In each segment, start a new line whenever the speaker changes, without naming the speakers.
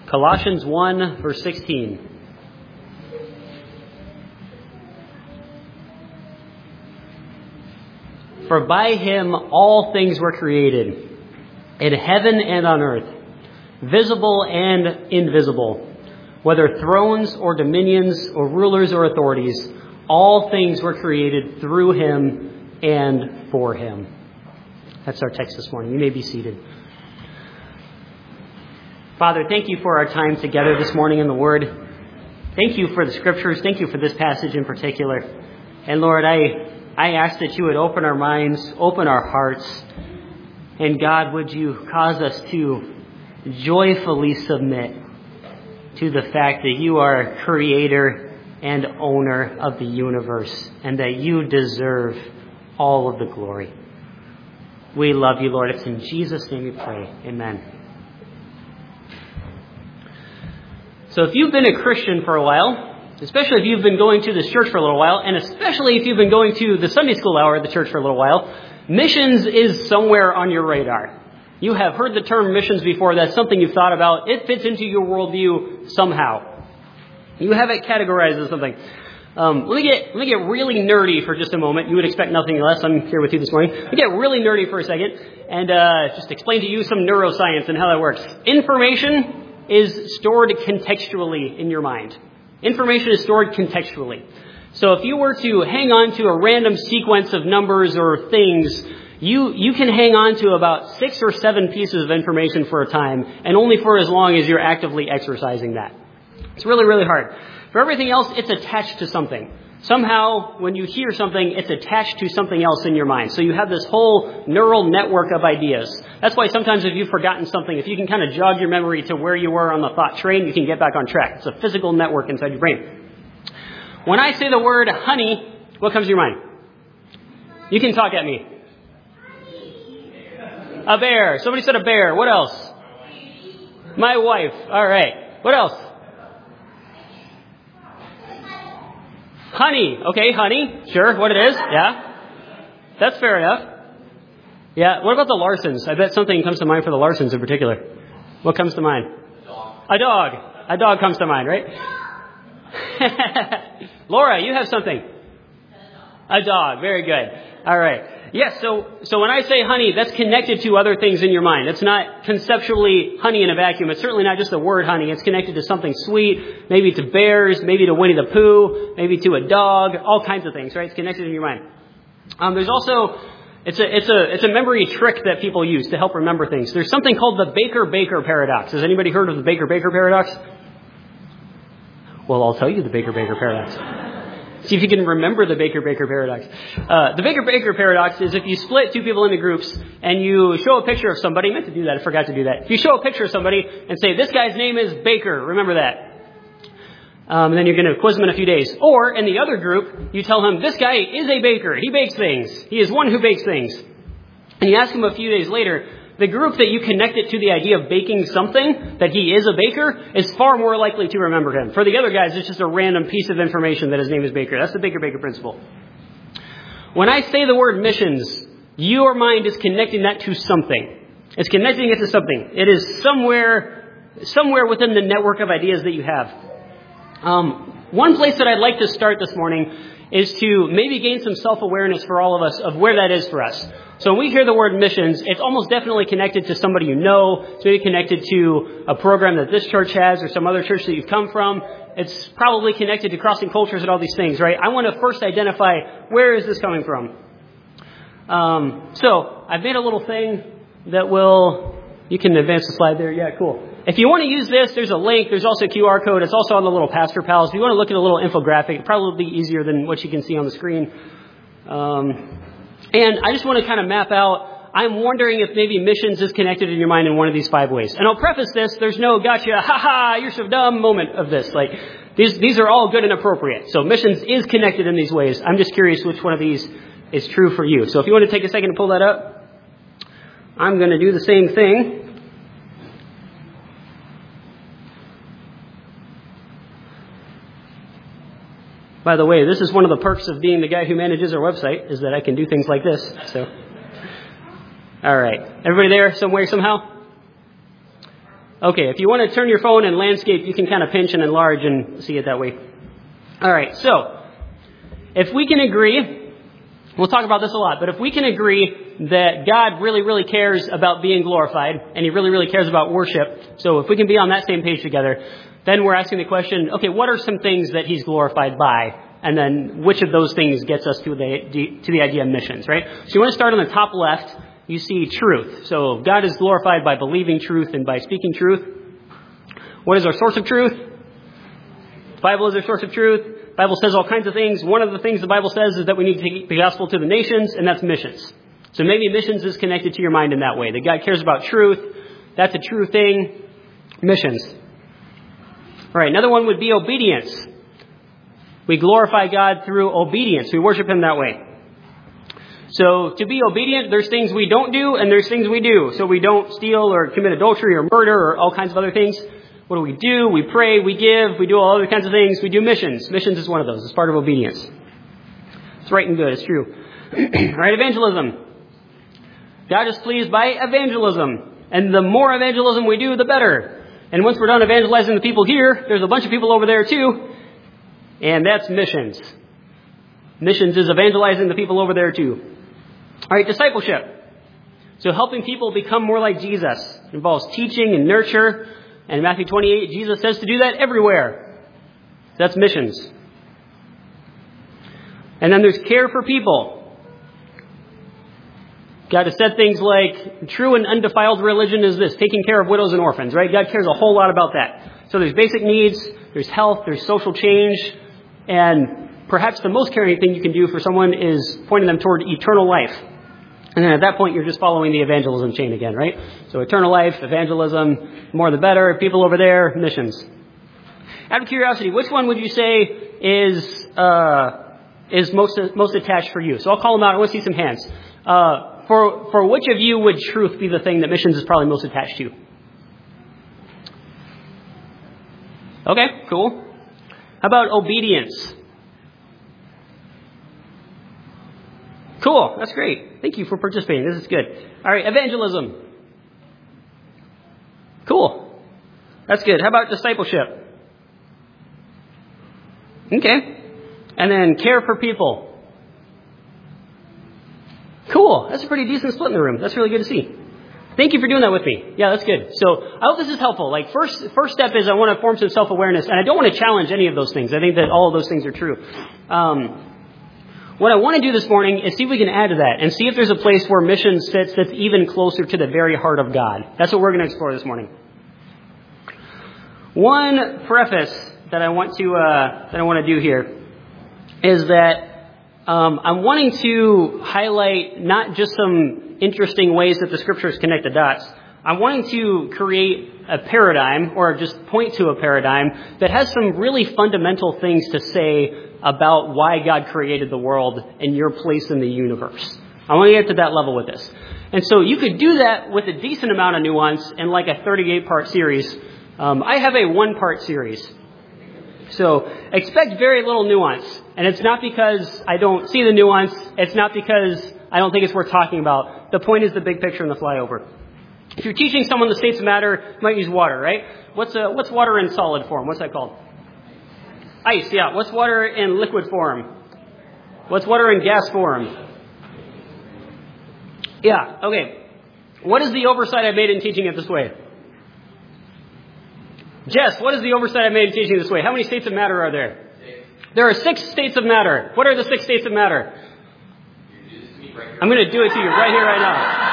Colossians 1, verse 16. For by him all things were created, in heaven and on earth, visible and invisible, whether thrones or dominions or rulers or authorities, all things were created through him and for him. That's our text this morning. You may be seated. Father, thank you for our time together this morning in the Word. Thank you for the Scriptures. Thank you for this passage in particular. And Lord, I ask that you would open our minds, open our hearts, and God, would you cause us to joyfully submit to the fact that you are creator and owner of the universe and that you deserve all of the glory. We love you, Lord. It's in Jesus' name we pray. Amen. So if you've been a Christian for a while, especially if you've been going to this church for a little while, and especially if you've been going to the Sunday school hour at the church for a little while, missions is somewhere on your radar. You have heard the term missions before. That's something you've thought about. It fits into your worldview somehow. You have it categorized as something. Let me get really nerdy for just a moment. You would expect nothing less. I'm here with you this morning. Let me get really nerdy for a second and just explain to you some neuroscience and how that works. Information is stored contextually in your mind. Information is stored contextually. So if you were to hang on to a random sequence of numbers or things, you can hang on to about 6 or 7 pieces of information for a time, and only for as long as you're actively exercising that. It's really, really hard. For everything else, it's attached to something. Somehow, when you hear something, it's attached to something else in your mind. So you have this whole neural network of ideas. That's why sometimes if you've forgotten something, if you can kind of jog your memory to where you were on the thought train, you can get back on track. It's a physical network inside your brain. When I say the word honey, what comes to your mind? You can talk at me. A bear. Somebody said a bear. What else? My wife. All right. What else? Honey. Okay, honey. Sure, what it is. Yeah. That's fair enough. Yeah, what about the Larsons? I bet something comes to mind for the Larsons in particular. What comes to mind? A dog. A dog comes to mind, right? Laura, you have something. A dog. Very good. All right. Yes, so when I say honey, that's connected to other things in your mind. It's not conceptually honey in a vacuum. It's certainly not just the word honey. It's connected to something sweet, maybe to bears, maybe to Winnie the Pooh, maybe to a dog, all kinds of things, right? It's connected in your mind. There's also, it's a memory trick that people use to help remember things. There's something called the Baker-Baker paradox. Has anybody heard of the Baker-Baker paradox? Well, I'll tell you the Baker-Baker paradox. See if you can remember the Baker-Baker paradox. The Baker-Baker paradox is if you split two people into groups and you show a picture of somebody, I meant to do that, I forgot to do that. If you show a picture of somebody and say, this guy's name is Baker, remember that. And then you're going to quiz him in a few days. Or in the other group, you tell him, this guy is a baker. He bakes things. He is one who bakes things. And you ask him a few days later, the group that you connected to the idea of baking something, that he is a baker, is far more likely to remember him. For the other guys, it's just a random piece of information that his name is Baker. That's the Baker-Baker principle. When I say the word missions, your mind is connecting that to something. It's connecting it to something. It is somewhere within the network of ideas that you have. One place that I'd like to start this morning is to maybe gain some self-awareness for all of us of where that is for us. So when we hear the word missions, it's almost definitely connected to somebody you know. It's maybe connected to a program that this church has or some other church that you've come from. It's probably connected to crossing cultures and all these things, right? I want to first identify where is this coming from. So I've made a little thing that you can advance the slide there. Yeah, cool. If you want to use this, there's a link. There's also a QR code. It's also on the little Pastor Pals. If you want to look at a little infographic, it'll probably be easier than what you can see on the screen. And I just want to kind of map out, I'm wondering if maybe missions is connected in your mind in one of these 5 ways. And I'll preface this, there's no gotcha, ha-ha, you're so dumb moment of this. Like, these are all good and appropriate. So missions is connected in these ways. I'm just curious which one of these is true for you. So if you want to take a second to pull that up, I'm going to do the same thing. By the way, this is one of the perks of being the guy who manages our website, is that I can do things like this. So, all right. Everybody there, some way, somehow? Okay, if you want to turn your phone and landscape, you can kind of pinch and enlarge and see it that way. All right, so if we can agree, we'll talk about this a lot, but if we can agree that God really, really cares about being glorified, and He really, really cares about worship, so if we can be on that same page together, then we're asking the question, okay, what are some things that He's glorified by? And then which of those things gets us to the idea of missions, right? So you want to start on the top left. You see truth. So God is glorified by believing truth and by speaking truth. What is our source of truth? The Bible is our source of truth. The Bible says all kinds of things. One of the things the Bible says is that we need to take the gospel to the nations, and that's missions. So maybe missions is connected to your mind in that way, that God cares about truth. That's a true thing. Missions. All right, another one would be obedience. We glorify God through obedience. We worship Him that way. So to be obedient, there's things we don't do and there's things we do. So we don't steal or commit adultery or murder or all kinds of other things. What do? We pray, we give, we do all other kinds of things. We do missions. Missions is one of those. It's part of obedience. It's right and good. It's true. All right, evangelism. God is pleased by evangelism. And the more evangelism we do, the better. And once we're done evangelizing the people here, there's a bunch of people over there too. And that's missions. Missions is evangelizing the people over there too. All right, discipleship. So helping people become more like Jesus. It involves teaching and nurture. And in Matthew 28, Jesus says to do that everywhere. That's missions. And then there's care for people. God has said things like, true and undefiled religion is this, taking care of widows and orphans, right? God cares a whole lot about that. So there's basic needs, there's health, there's social change, and perhaps the most caring thing you can do for someone is pointing them toward eternal life. And then at that point, you're just following the evangelism chain again, right? So eternal life, evangelism, more the better, people over there, missions. Out of curiosity, which one would you say is most attached for you? So I'll call them out. I want to see some hands. For which of you would truth be the thing that missions is probably most attached to? Okay, cool. How about obedience? Cool. That's great. Thank you for participating. This is good. All right. Evangelism. Cool. That's good. How about discipleship? Okay. And then care for people. Cool. That's a pretty decent split in the room. That's really good to see. Thank you for doing that with me. Yeah, that's good. So I hope this is helpful. Like first step is I want to form some self-awareness, and I don't want to challenge any of those things. I think that all of those things are true. What I want to do this morning is see if we can add to that and see if there's a place where missions sits that's even closer to the very heart of God. That's what we're going to explore this morning. One preface that I want to do here is that I'm wanting to highlight not just some interesting ways that the Scriptures connect the dots. I'm wanting to create a paradigm or just point to a paradigm that has some really fundamental things to say about why God created the world and your place in the universe. I want to get to that level with this. And so you could do that with a decent amount of nuance in like a 38-part series. I have a 1-part series. So expect very little nuance. And it's not because I don't see the nuance. It's not because I don't think it's worth talking about. The point is the big picture and the flyover. If you're teaching someone the states of matter, you might use water, right? What's water in solid form? What's that called? Ice, yeah. What's water in liquid form? What's water in gas form? Yeah, okay. What is the oversight I made in teaching it this way? Jess, what is the oversight I made in teaching it this way? How many states of matter are there? 6. There are 6 states of matter. What are the 6 states of matter? I'm going to do it to you right here, right now.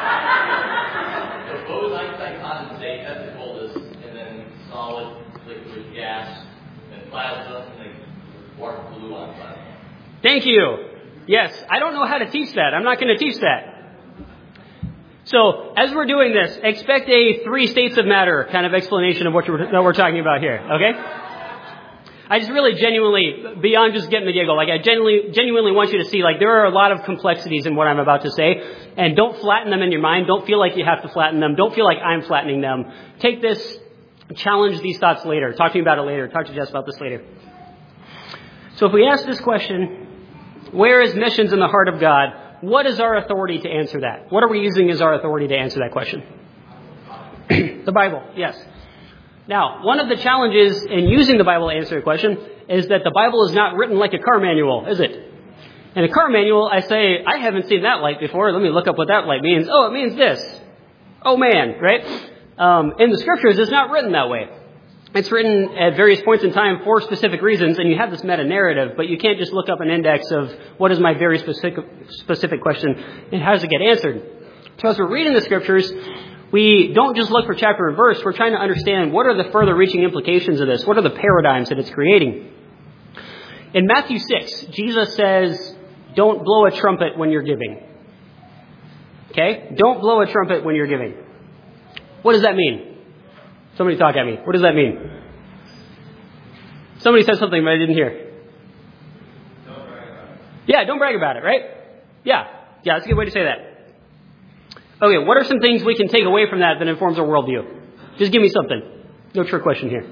Thank you. Yes, I don't know how to teach that. I'm not going to teach that. So, as we're doing this, expect a 3 states of matter kind of explanation of what we're talking about here, okay? I just really genuinely, beyond just getting the giggle, like I genuinely want you to see, like there are a lot of complexities in what I'm about to say, and don't flatten them in your mind. Don't feel like you have to flatten them. Don't feel like I'm flattening them. Take this, challenge these thoughts later. Talk to me about it later. Talk to Jess about this later. So if we ask this question, where is missions in the heart of God? What is our authority to answer that? What are we using as our authority to answer that question? The Bible, yes. Now, one of the challenges in using the Bible to answer a question is that the Bible is not written like a car manual, is it? In a car manual, I say, I haven't seen that light before. Let me look up what that light means. Oh, it means this. Oh, man, right? In the Scriptures, it's not written that way. It's written at various points in time for specific reasons, and you have this meta-narrative, but you can't just look up an index of what is my very specific question and how does it get answered. So as we're reading the Scriptures, we don't just look for chapter and verse. We're trying to understand what are the further reaching implications of this. What are the paradigms that it's creating? In Matthew 6, Jesus says, don't blow a trumpet when you're giving. Okay? Don't blow a trumpet when you're giving. What does that mean? Somebody talk at me. What does that mean? Somebody said something, but I didn't hear.
Don't brag about it.
Yeah, don't brag about it, right? Yeah, that's a good way to say that. Okay, what are some things we can take away from that informs our worldview? Just give me something. No trick question here.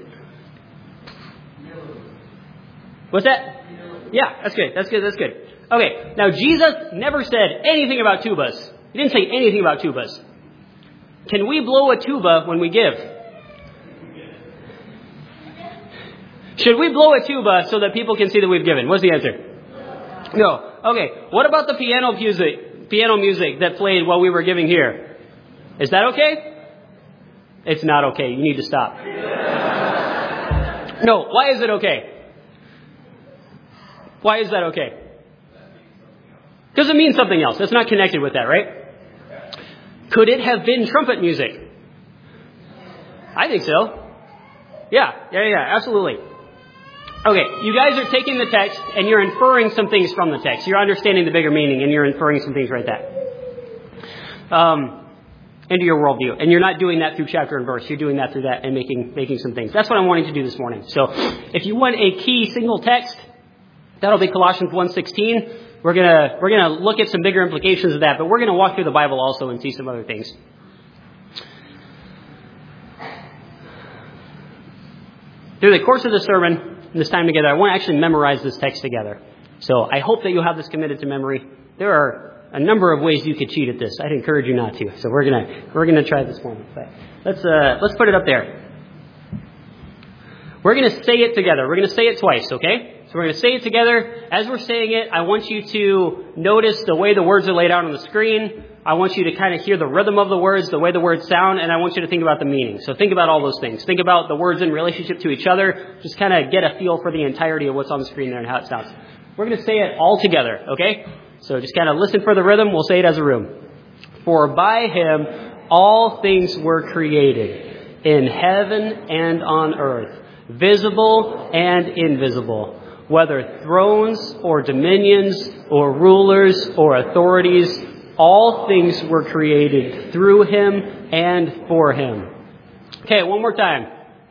What's that? Yeah, that's good. Okay, now Jesus never said anything about tubas. He didn't say anything about tubas. Can we blow a tuba when we give? Should we blow a tuba so that people can see that we've given? What's the answer? No. Okay, what about the piano music that played while we were giving here? Is that okay? It's not okay. You need to stop. No, why is it okay? Why is that okay? Because it means something else. It's not connected with that, right? Could it have been trumpet music? I think so. Yeah, absolutely. Okay, you guys are taking the text and you're inferring some things from the text. You're understanding the bigger meaning and you're inferring some things right there. Into your worldview. And you're not doing that through chapter and verse. You're doing that through that and making some things. That's what I'm wanting to do this morning. So if you want a key single text, that'll be Colossians 1:16. We're gonna look at some bigger implications of that, but we're gonna walk through the Bible also and see some other things. Through the course of the sermon, this time together, I want to actually memorize this text together. So I hope that you'll have this committed to memory. There are a number of ways you could cheat at this. I'd encourage you not to. So we're gonna try this morning. But let's put it up there. We're gonna say it together. We're gonna say it twice, okay? So we're going to say it together. As we're saying it, I want you to notice the way the words are laid out on the screen. I want you to kind of hear the rhythm of the words, the way the words sound, and I want you to think about the meaning. So think about all those things. Think about the words in relationship to each other. Just kind of get a feel for the entirety of what's on the screen there and how it sounds. We're going to say it all together, okay? So just kind of listen for the rhythm. We'll say it as a room. For by him all things were created, in heaven and on earth, visible and invisible. Whether thrones or dominions or rulers or authorities, all things were created through him and for him. Okay, one more time.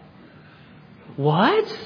What?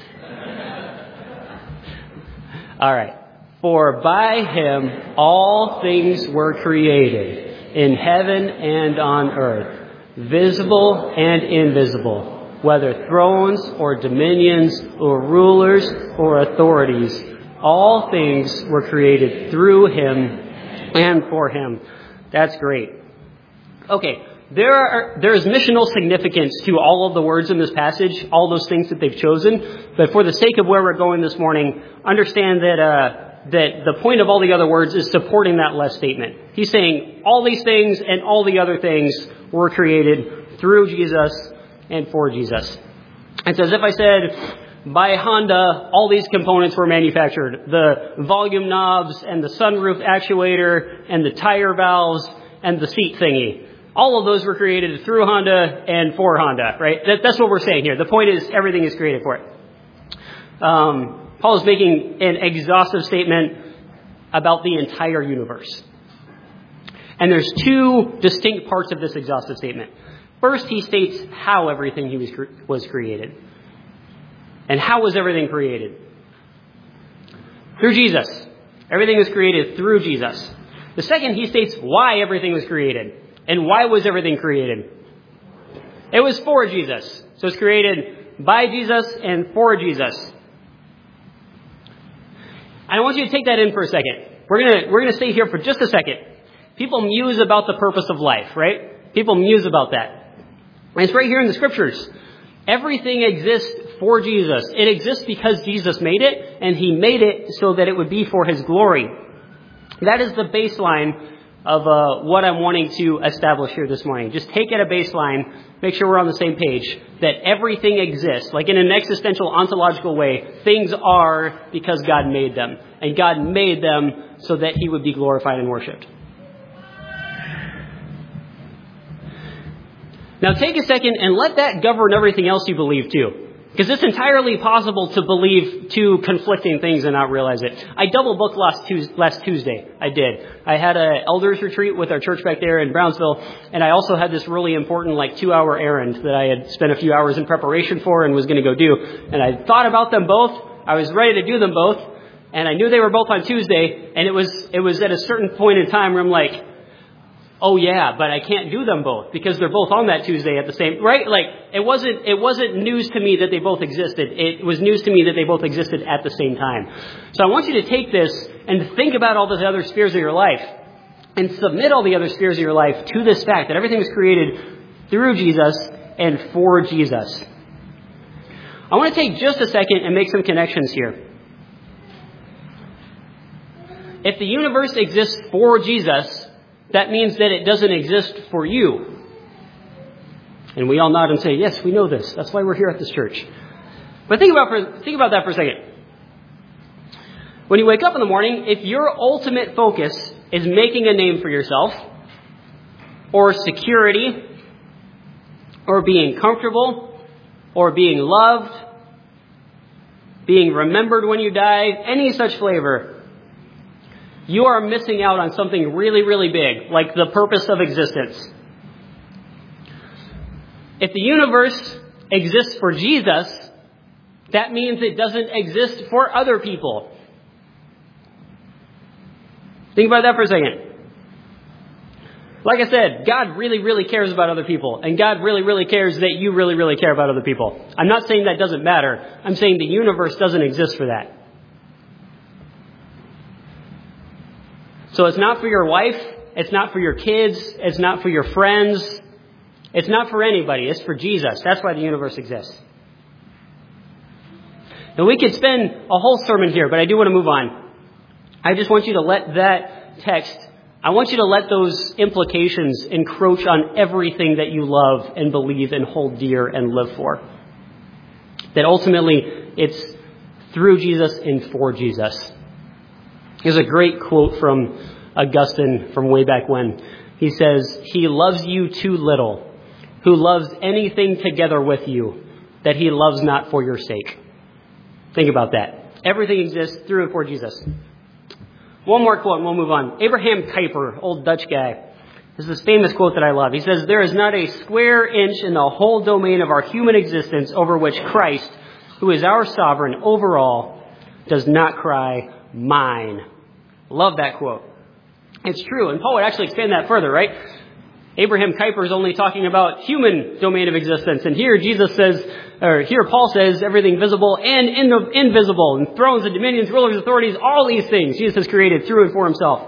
All right. For by him all things were created, in heaven and on earth, visible and invisible. Whether thrones or dominions or rulers or authorities, all things were created through him and for him. That's great. Okay, there's missional significance to all of the words in this passage, all those things that they've chosen. But for the sake of where we're going this morning, understand that the point of all the other words is supporting that last statement. He's saying all these things and all the other things were created through Jesus and for Jesus. It's as if I said, by Honda, all these components were manufactured. The volume knobs and the sunroof actuator and the tire valves and the seat thingy. All of those were created through Honda and for Honda, right? That's what we're saying here. The point is everything is created for it. Paul is making an exhaustive statement about the entire universe. And there's two distinct parts of this exhaustive statement. First, he states how everything was created. And how was everything created? Through Jesus. Everything was created through Jesus. The second, he states why everything was created. And why was everything created? It was for Jesus. So it's created by Jesus and for Jesus. I want you to take that in for a second. We're gonna stay here for just a second. People muse about the purpose of life, right? People muse about that. And it's right here in the Scriptures. Everything exists for Jesus. It exists because Jesus made it, and He made it so that it would be for His glory. That is the baseline of what I'm wanting to establish here this morning. Just take it a baseline, make sure we're on the same page, that everything exists. Like in an existential, ontological way, things are because God made them. And God made them so that He would be glorified and worshipped. Now take a second and let that govern everything else you believe too. Because it's entirely possible to believe two conflicting things and not realize it. I double booked last Tuesday. I did. I had an elders retreat with our church back there in Brownsville, and I also had this really important 2-hour errand that I had spent a few hours in preparation for and was going to go do. And I thought about them both. I was ready to do them both, and I knew they were both on Tuesday. And it was at a certain point in time where I'm like, oh yeah, but I can't do them both because they're both on that Tuesday at the same, right? It wasn't news to me that they both existed. It was news to me that they both existed at the same time. So I want you to take this and think about all the other spheres of your life and submit all the other spheres of your life to this fact that everything was created through Jesus and for Jesus. I want to take just a second and make some connections here. If the universe exists for Jesus, that means that it doesn't exist for you. And we all nod and say, yes, we know this. That's why we're here at this church. But think about that for a second. When you wake up in the morning, if your ultimate focus is making a name for yourself, or security, or being comfortable, or being loved, being remembered when you die, any such flavor, you are missing out on something really, really big, like the purpose of existence. If the universe exists for Jesus, that means it doesn't exist for other people. Think about that for a second. Like I said, God really, really cares about other people. And God really, really cares that you really, really care about other people. I'm not saying that doesn't matter. I'm saying the universe doesn't exist for that. So it's not for your wife, it's not for your kids, it's not for your friends, it's not for anybody, it's for Jesus. That's why the universe exists. Now we could spend a whole sermon here, but I do want to move on. I just want you to let that text, I want you to let those implications encroach on everything that you love and believe and hold dear and live for. That ultimately it's through Jesus and for Jesus. There's a great quote from Augustine from way back when. He says, "He loves you too little, who loves anything together with you, that he loves not for your sake." Think about that. Everything exists through and for Jesus. One more quote and we'll move on. Abraham Kuyper, old Dutch guy, has this famous quote that I love. He says, "There is not a square inch in the whole domain of our human existence over which Christ, who is our sovereign over all, does not cry, 'Mine.'" Love that quote. It's true. And Paul would actually expand that further, right? Abraham Kuyper is only talking about human domain of existence. And here here Paul says everything visible and invisible, and thrones and dominions, rulers, authorities, all these things Jesus has created through and for himself.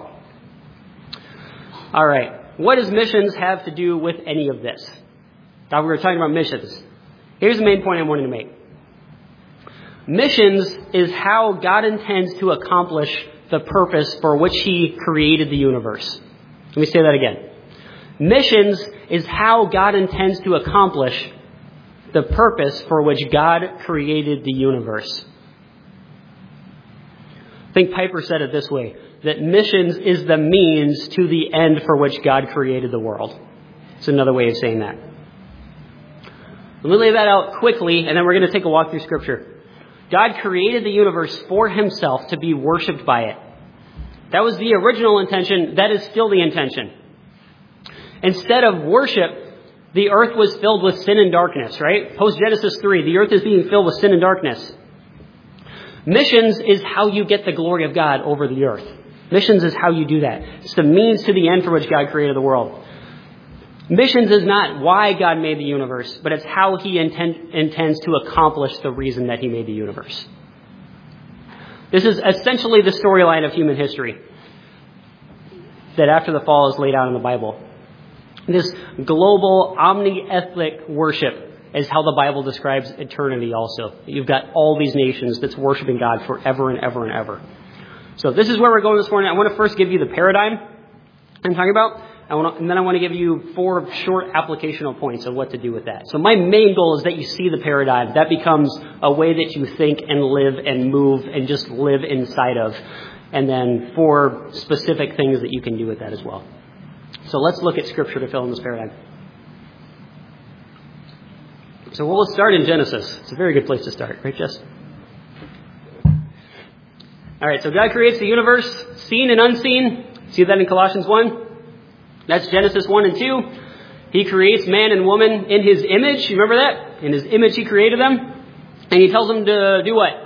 All right. What does missions have to do with any of this? Now we're talking about missions. Here's the main point I wanted to make. Missions is how God intends to accomplish the purpose for which he created the universe. Let me say that again. Missions is how God intends to accomplish the purpose for which God created the universe. I think Piper said it this way, that missions is the means to the end for which God created the world. It's another way of saying that. Let me lay that out quickly, and then we're going to take a walk through Scripture. God created the universe for himself to be worshipped by it. That was the original intention. That is still the intention. Instead of worship, the earth was filled with sin and darkness, right? Post-Genesis 3, the earth is being filled with sin and darkness. Missions is how you get the glory of God over the earth. Missions is how you do that. It's the means to the end for which God created the world. Missions is not why God made the universe, but it's how he intends to accomplish the reason that he made the universe. This is essentially the storyline of human history that after the fall is laid out in the Bible. This global, omni-ethnic worship is how the Bible describes eternity also. You've got all these nations that's worshiping God forever and ever and ever. So this is where we're going this morning. I want to first give you the paradigm I'm talking about, and then I want to give you 4 short applicational points of what to do with that. So my main goal is that you see the paradigm. That becomes a way that you think and live and move and just live inside of. And then 4 specific things that you can do with that as well. So let's look at Scripture to fill in this paradigm. So we'll start in Genesis. It's a very good place to start, right, Jess? All right, so God creates the universe, seen and unseen. See that in Colossians 1? That's Genesis 1 and 2. He creates man and woman in His image. You remember that? In His image He created them. And He tells them to do what?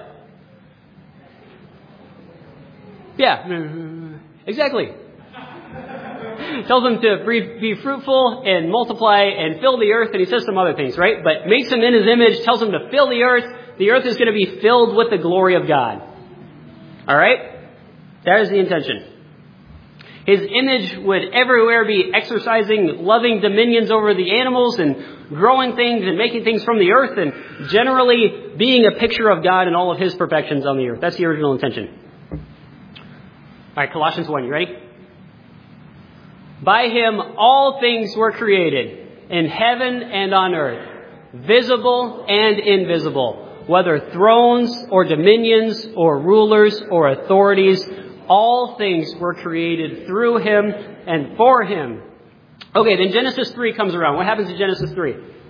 Yeah, exactly. Tells them to be fruitful and multiply and fill the earth, and He says some other things, right? But makes them in His image, tells them to fill the earth. The earth is going to be filled with the glory of God. All right? That is the intention. His image would everywhere be exercising loving dominions over the animals and growing things and making things from the earth and generally being a picture of God and all of His perfections on the earth. That's the original intention. All right, Colossians 1, you ready? By Him all things were created, in heaven and on earth, visible and invisible, whether thrones or dominions or rulers or authorities, all things were created through Him and for Him. Okay, then Genesis 3 comes around. What happens in Genesis 3?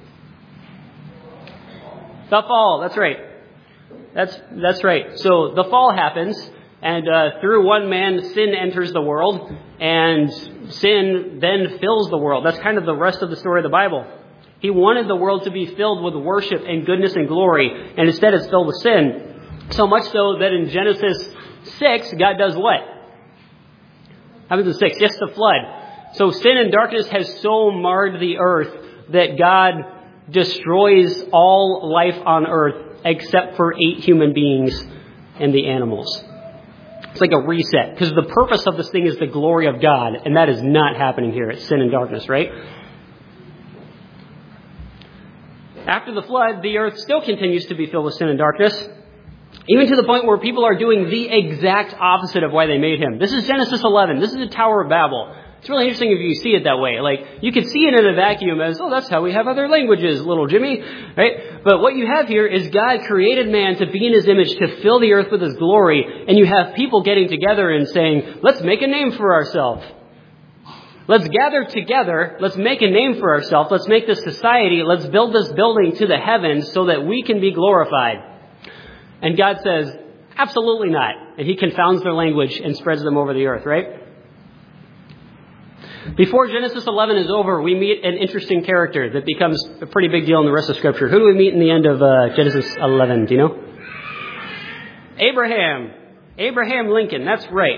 The fall, that's right. That's right. So the fall happens, and through one man, sin enters the world, and sin then fills the world. That's kind of the rest of the story of the Bible. He wanted the world to be filled with worship and goodness and glory, and instead it's filled with sin. So much so that in Genesis 6, God does what? Happens in 6? Yes, the flood. So sin and darkness has so marred the earth that God destroys all life on earth except for 8 human beings and the animals. It's like a reset, because the purpose of this thing is the glory of God, and that is not happening here. It's sin and darkness, right? After the flood, the earth still continues to be filled with sin and darkness, even to the point where people are doing the exact opposite of why they made Him. This is Genesis 11. This is the Tower of Babel. It's really interesting if you see it that way. Like, you could see it in a vacuum as, oh, that's how we have other languages, little Jimmy, right? But what you have here is God created man to be in His image, to fill the earth with His glory, and you have people getting together and saying, let's make a name for ourselves. Let's gather together, let's make a name for ourselves, let's make this society, let's build this building to the heavens so that we can be glorified. And God says, absolutely not. And He confounds their language and spreads them over the earth, right? Before Genesis 11 is over, we meet an interesting character that becomes a pretty big deal in the rest of Scripture. Who do we meet in the end of Genesis 11? Do you know? Abraham. Abraham Lincoln. That's right.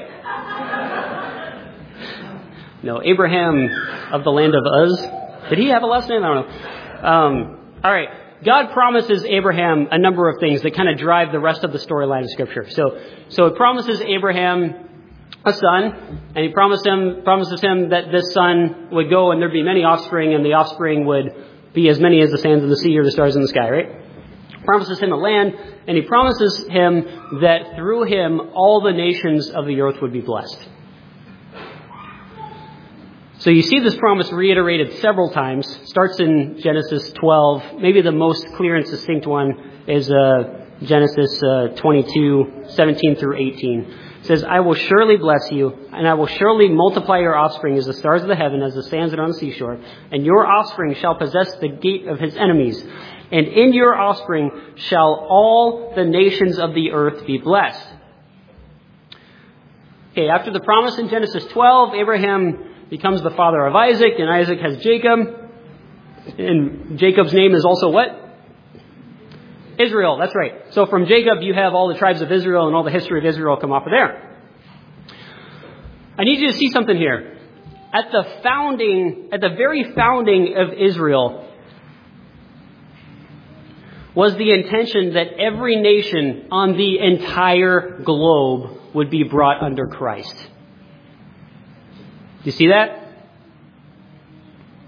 No, Abraham of the land of Uz. Did he have a last name? I don't know. All right. God promises Abraham a number of things that kind of drive the rest of the storyline of Scripture. So it promises Abraham a son, and He promises him that this son would go and there'd be many offspring, and the offspring would be as many as the sands of the sea or the stars in the sky, right? Promises him a land, and He promises him that through him all the nations of the earth would be blessed. So you see this promise reiterated several times. Starts in Genesis 12. Maybe the most clear and succinct one is Genesis 22, 17 through 18. It says, I will surely bless you, and I will surely multiply your offspring as the stars of the heaven, as the sands that are on the seashore. And your offspring shall possess the gate of his enemies. And in your offspring shall all the nations of the earth be blessed. Okay, after the promise in Genesis 12, Abraham becomes the father of Isaac, and Isaac has Jacob. And Jacob's name is also what? Israel, that's right. So from Jacob, you have all the tribes of Israel, and all the history of Israel come off of there. I need you to see something here. At the very founding of Israel, was the intention that every nation on the entire globe would be brought under Christ. Do you see that?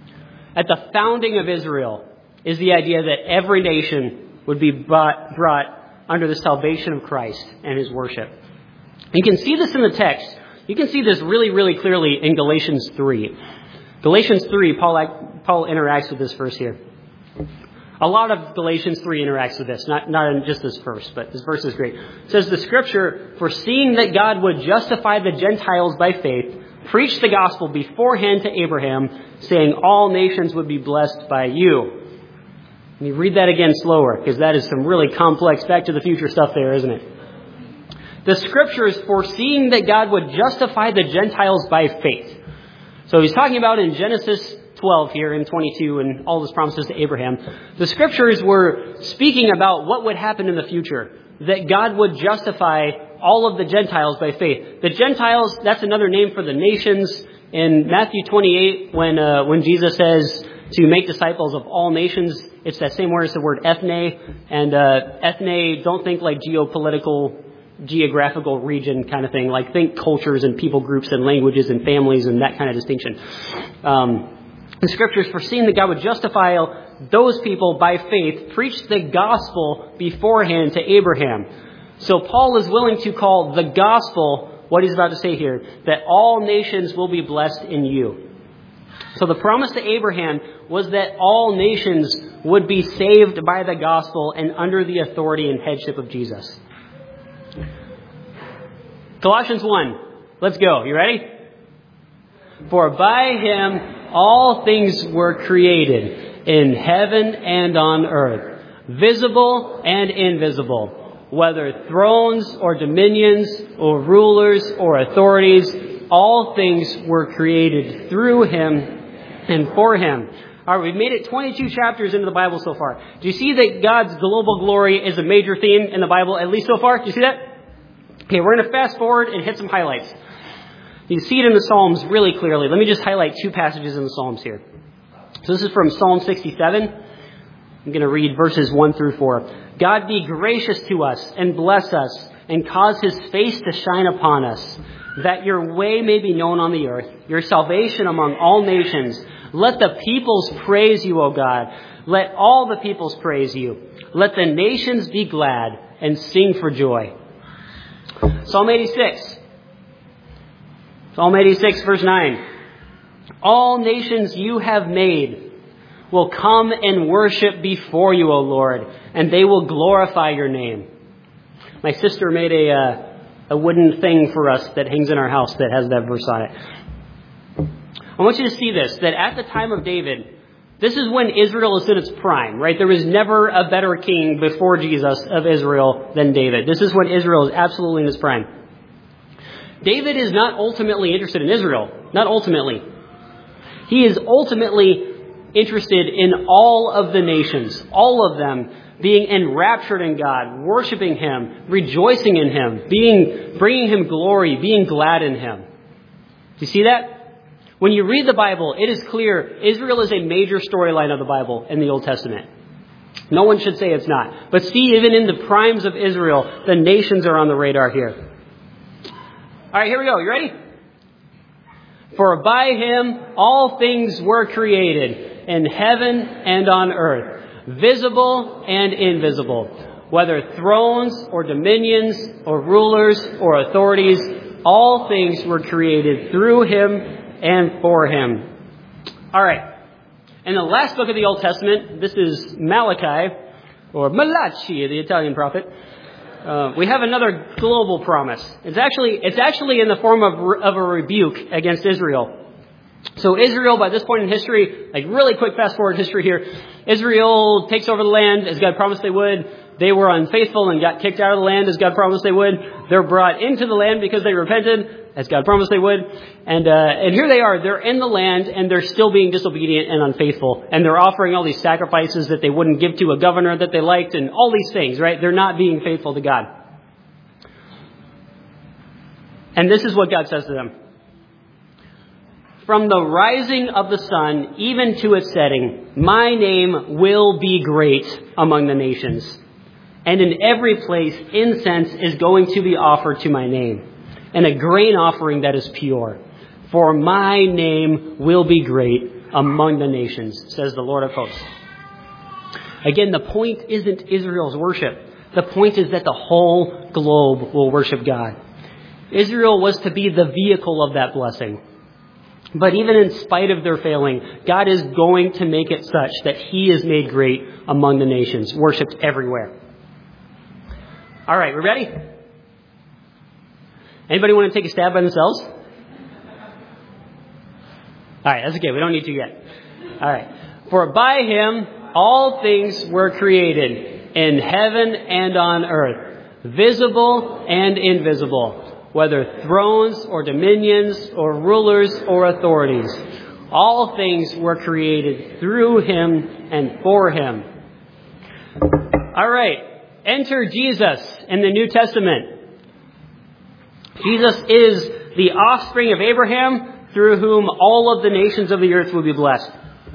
At the founding of Israel is the idea that every nation would be brought under the salvation of Christ and his worship. You can see this in the text. You can see this really, really clearly in Galatians 3. Galatians 3, Paul interacts with this verse here. A lot of Galatians 3 interacts with this, not in just this verse, but this verse is great. It says, the scripture, foreseeing that God would justify the Gentiles by faith, preached the gospel beforehand to Abraham, saying all nations would be blessed by you. Let me read that again slower, because that is some really complex Back to the Future stuff there, isn't it? The scriptures, foreseeing that God would justify the Gentiles by faith. So he's talking about in Genesis 12 here in 22 and all his promises to Abraham. The scriptures were speaking about what would happen in the future, that God would justify all of the Gentiles by faith. The Gentiles, that's another name for the nations. In Matthew 28, when Jesus says to make disciples of all nations, it's that same word, it's the word ethne. And ethne, don't think like geographical region kind of thing. Like think cultures and people groups and languages and families and that kind of distinction. The scriptures, foreseeing that God would justify those people by faith, preached the gospel beforehand to Abraham. So Paul is willing to call the gospel, what he's about to say here, that all nations will be blessed in you. So the promise to Abraham was that all nations would be saved by the gospel and under the authority and headship of Jesus. Colossians 1. Let's go. You ready? For by him all things were created in heaven and on earth, visible and invisible, whether thrones or dominions or rulers or authorities, all things were created through him and for him. All right, we've made it 22 chapters into the Bible so far. Do you see that God's global glory is a major theme in the Bible, at least so far? Do you see that? Okay, we're going to fast forward and hit some highlights. You see it in the Psalms really clearly. Let me just highlight two passages in the Psalms here. So this is from Psalm 67. I'm going to read verses 1 through 4. God be gracious to us and bless us and cause his face to shine upon us, that your way may be known on the earth, your salvation among all nations. Let the peoples praise you, O God. Let all the peoples praise you. Let the nations be glad and sing for joy. Psalm 86. Psalm 86, verse 9. All nations you have made will come and worship before you, O Lord, and they will glorify your name. My sister made a wooden thing for us that hangs in our house that has that verse on it. I want you to see this, that at the time of David, this is when Israel is in its prime, right? There was never a better king before Jesus of Israel than David. This is when Israel is absolutely in its prime. David is not ultimately interested in Israel. Not ultimately. He is ultimately interested in all of the nations, all of them being enraptured in God, worshiping him, rejoicing in him, bringing him glory, being glad in him. Do you see that? When you read the Bible, it is clear Israel is a major storyline of the Bible in the Old Testament. No one should say it's not. But see, even in the primes of Israel, the nations are on the radar here. All right, here we go. You ready? For by him all things were created in heaven and on earth, visible and invisible, whether thrones or dominions or rulers or authorities, all things were created through him and for him. All right. In the last book of the Old Testament, this is Malachi, or Malachi, the Italian prophet. We have another global promise. It's actually in the form of a rebuke against Israel. So Israel, by this point in history, like really quick fast forward history here, Israel takes over the land as God promised they would. They were unfaithful and got kicked out of the land as God promised they would. They're brought into the land because they repented as God promised they would. And here they are. They're in the land and they're still being disobedient and unfaithful. And they're offering all these sacrifices that they wouldn't give to a governor that they liked and all these things, right? They're not being faithful to God. And this is what God says to them. From the rising of the sun even to its setting, my name will be great among the nations. And in every place, incense is going to be offered to my name, and a grain offering that is pure. For my name will be great among the nations, says the Lord of hosts. Again, the point isn't Israel's worship. The point is that the whole globe will worship God. Israel was to be the vehicle of that blessing. But even in spite of their failing, God is going to make it such that He is made great among the nations, worshipped everywhere. All right, we ready? Anybody want to take a stab by themselves? All right, that's okay. We don't need to yet. All right. For by Him all things were created, in heaven and on earth, visible and invisible, whether thrones or dominions or rulers or authorities. All things were created through Him and for Him. All right. Enter Jesus in the New Testament. Jesus is the offspring of Abraham, through whom all of the nations of the earth will be blessed.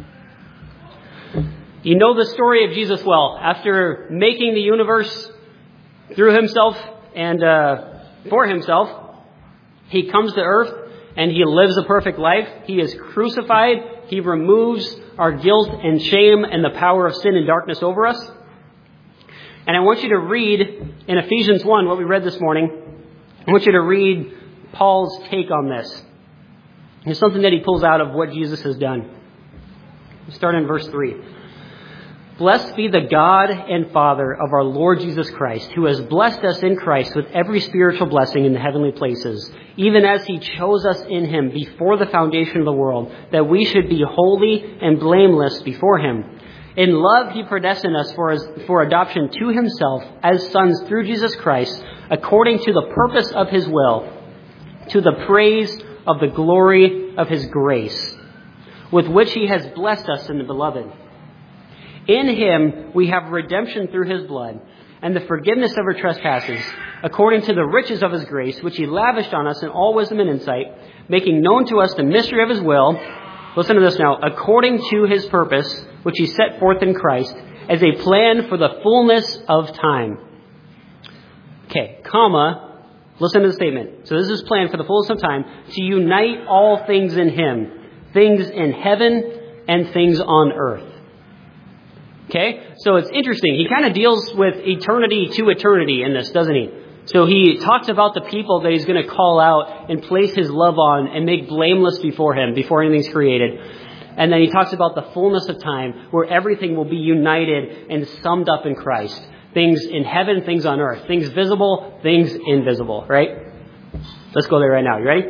You know the story of Jesus well. After making the universe through Himself and for Himself, He comes to earth and He lives a perfect life. He is crucified. He removes our guilt and shame and the power of sin and darkness over us. And I want you to read in Ephesians 1, what we read this morning. I want you to read Paul's take on this. It's something that he pulls out of what Jesus has done. We'll start in verse 3. Blessed be the God and Father of our Lord Jesus Christ, who has blessed us in Christ with every spiritual blessing in the heavenly places, even as He chose us in Him before the foundation of the world, that we should be holy and blameless before Him. In love, He predestined us for adoption to Himself as sons through Jesus Christ, according to the purpose of His will, to the praise of the glory of His grace, with which He has blessed us in the Beloved. In Him we have redemption through His blood, and the forgiveness of our trespasses, according to the riches of His grace, which He lavished on us in all wisdom and insight, making known to us the mystery of His will. Listen to this now. According to His purpose, which He set forth in Christ, as a plan for the fullness of time. Okay, comma. Listen to the statement. So this is planned for the fullness of time, to unite all things in Him, things in heaven and things on earth. Okay, so it's interesting. He kind of deals with eternity to eternity in this, doesn't he? So he talks about the people that He's going to call out and place His love on and make blameless before Him, before anything's created. And then he talks about the fullness of time, where everything will be united and summed up in Christ. Things in heaven, things on earth. Things visible, things invisible, right? Let's go there right now. You ready?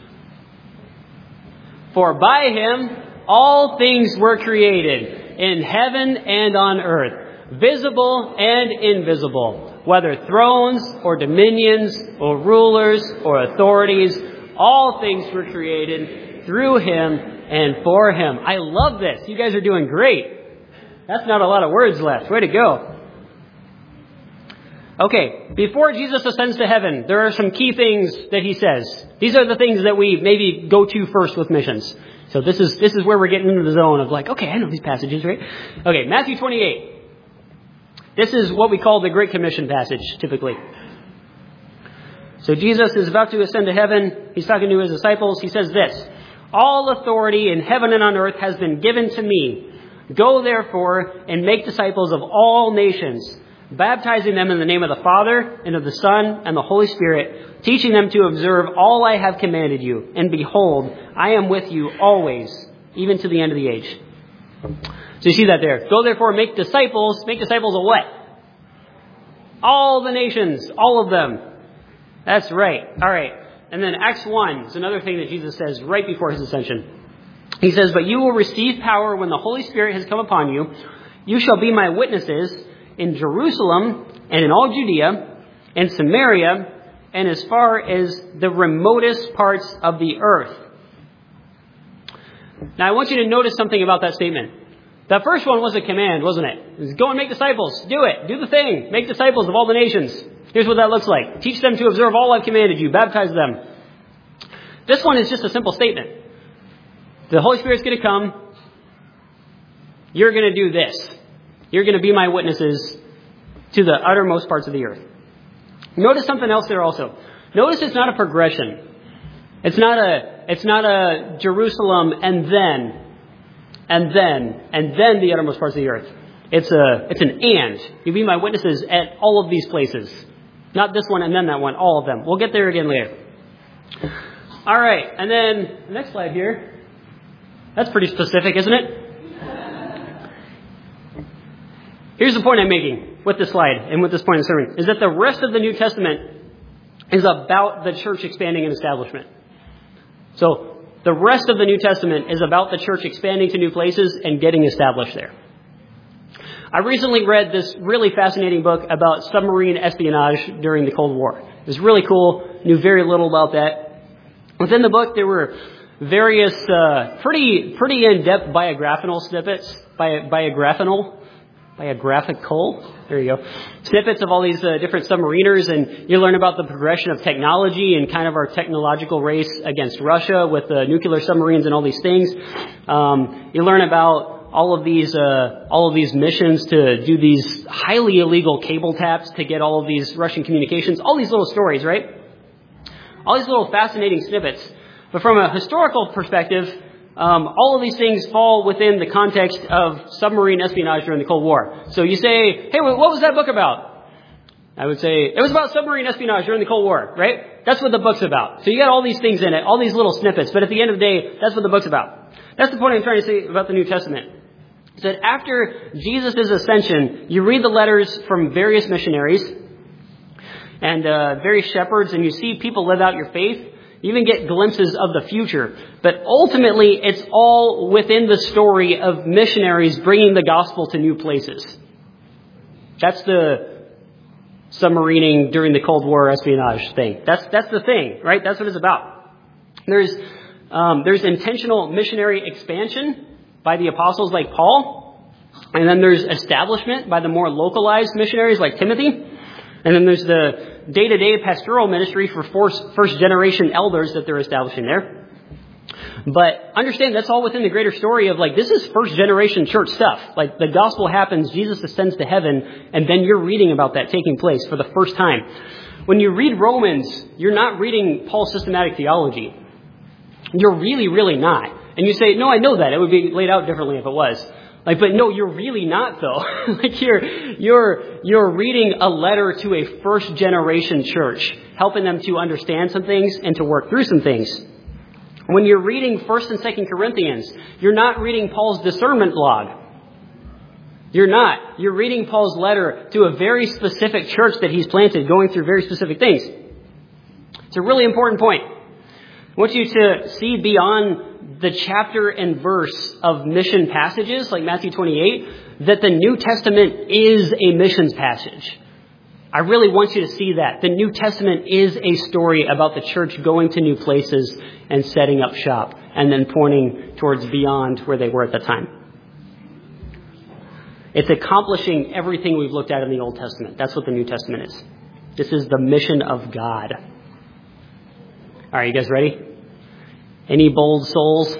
For by Him all things were created, in heaven and on earth, visible and invisible, whether thrones or dominions or rulers or authorities. All things were created through Him and for Him. I love this. You guys are doing great. That's not a lot of words left. Way to go. Okay, before Jesus ascends to heaven, there are some key things that He says. These are the things that we maybe go to first with missions. So this is where we're getting into the zone of like, okay, I know these passages, right? Okay, Matthew 28. This is what we call the Great Commission passage, typically. So Jesus is about to ascend to heaven. He's talking to His disciples. He says this: all authority in heaven and on earth has been given to me. Go therefore and make disciples of all nations, baptizing them in the name of the Father and of the Son and the Holy Spirit, teaching them to observe all I have commanded you. And behold, I am with you always, even to the end of the age. So you see that there. Go therefore and make disciples. Make disciples of what? All the nations. All of them. That's right. All right. And then Acts 1 is another thing that Jesus says right before His ascension. He says, but you will receive power when the Holy Spirit has come upon you. You shall be my witnesses in Jerusalem and in all Judea and Samaria and as far as the remotest parts of the earth. Now, I want you to notice something about that statement. The first one was a command, wasn't it? It was go and make disciples. Do it. Do the thing. Make disciples of all the nations. Here's what that looks like. Teach them to observe all I've commanded you. Baptize them. This one is just a simple statement. The Holy Spirit's going to come. You're going to do this. You're going to be my witnesses to the uttermost parts of the earth. Notice something else there also. Notice it's not a progression. It's not a Jerusalem and then. and then the uttermost parts of the earth. It's an and. You be my witnesses at all of these places. Not this one and then that one, all of them. We'll get there again later. All right, and then the next slide here. That's pretty specific, isn't it? Here's the point I'm making with this slide and with this point in the sermon, is that the rest of the New Testament is about the church expanding and establishment. So the rest of the New Testament is about the church expanding to new places and getting established there. I recently read this really fascinating book about submarine espionage during the Cold War. It was really cool. Knew very little about that. Within the book, there were various pretty in-depth biographical snippets. Biographical? There you go. Snippets of all these different submariners, and you learn about the progression of technology and kind of our technological race against Russia with nuclear submarines and all these things. You learn about all of these missions to do these highly illegal cable taps to get all of these Russian communications. All these little stories, right? All these little fascinating snippets. But from a historical perspective, all of these things fall within the context of submarine espionage during the Cold War. So you say, hey, what was that book about? I would say, it was about submarine espionage during the Cold War, right? That's what the book's about. So you got all these things in it, all these little snippets, but at the end of the day, that's what the book's about. That's the point I'm trying to say about the New Testament. Is that after Jesus' ascension, you read the letters from various missionaries and various shepherds, and you see people live out your faith. You even get glimpses of the future. But ultimately, it's all within the story of missionaries bringing the gospel to new places. That's the submarining during the Cold War espionage thing. That's the thing, right? That's what it's about. There's intentional missionary expansion by the apostles like Paul. And then there's establishment by the more localized missionaries like Timothy. And then there's the day-to-day pastoral ministry for first-generation elders that they're establishing there. But understand that's all within the greater story of this is first-generation church stuff. Like the gospel happens, Jesus ascends to heaven, and then you're reading about that taking place for the first time. When you read Romans, you're not reading Paul's systematic theology. You're really, really not. And you say, no, I know that. It would be laid out differently if it was. But no, you're really not, though. You're reading a letter to a first generation church, helping them to understand some things and to work through some things. When you're reading 1st and 2nd Corinthians, you're not reading Paul's discernment log. You're not. You're reading Paul's letter to a very specific church that he's planted, going through very specific things. It's a really important point. I want you to see beyond the chapter and verse of mission passages like Matthew 28, that the New Testament is a missions passage. I really want you to see that. The New Testament is a story about the church going to new places and setting up shop and then pointing towards beyond where they were at the time. It's accomplishing everything we've looked at in the Old Testament. That's what the New Testament is. This is the mission of God. All right, you guys ready? Any bold souls?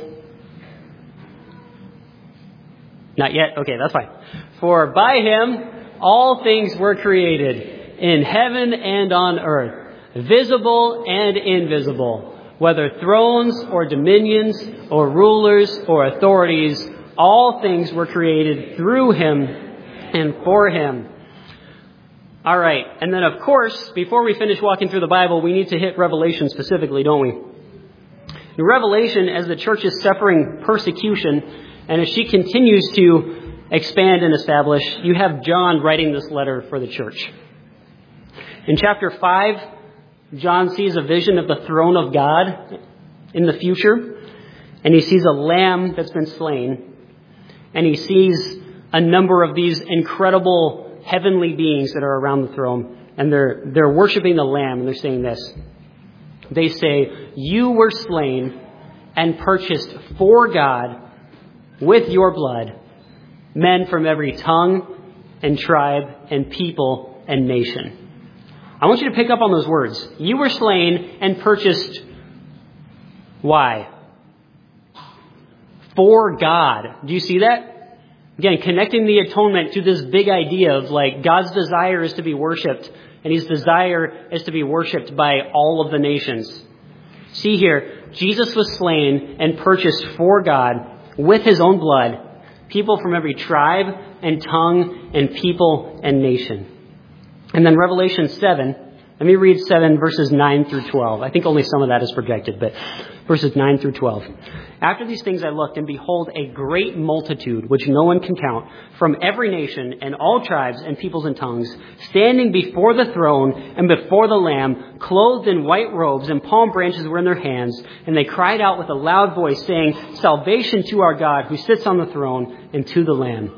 Not yet? Okay, that's fine. For by him all things were created, in heaven and on earth, visible and invisible, whether thrones or dominions or rulers or authorities, all things were created through him and for him. All right, and then of course, before we finish walking through the Bible, we need to hit Revelation specifically, don't we? In Revelation, as the church is suffering persecution, and as she continues to expand and establish, you have John writing this letter for the church. In chapter 5, John sees a vision of the throne of God in the future, and he sees a lamb that's been slain, and he sees a number of these incredible heavenly beings that are around the throne, and they're worshiping the lamb, and they're saying this. They say, you were slain and purchased for God with your blood men from every tongue and tribe and people and nation. I want you to pick up on those words. You were slain and purchased. Why? For God. Do you see that? Again, connecting the atonement to this big idea of God's desire is to be worshipped, and his desire is to be worshipped by all of the nations. See here, Jesus was slain and purchased for God with his own blood, people from every tribe and tongue and people and nation. And then Revelation 7, let me read 7 verses 9 through 12. I think only some of that is projected, but verses 9 through 12. After these things I looked, and behold, a great multitude, which no one can count, from every nation and all tribes and peoples and tongues, standing before the throne and before the Lamb, clothed in white robes, and palm branches were in their hands. And they cried out with a loud voice, saying, Salvation to our God, who sits on the throne, and to the Lamb.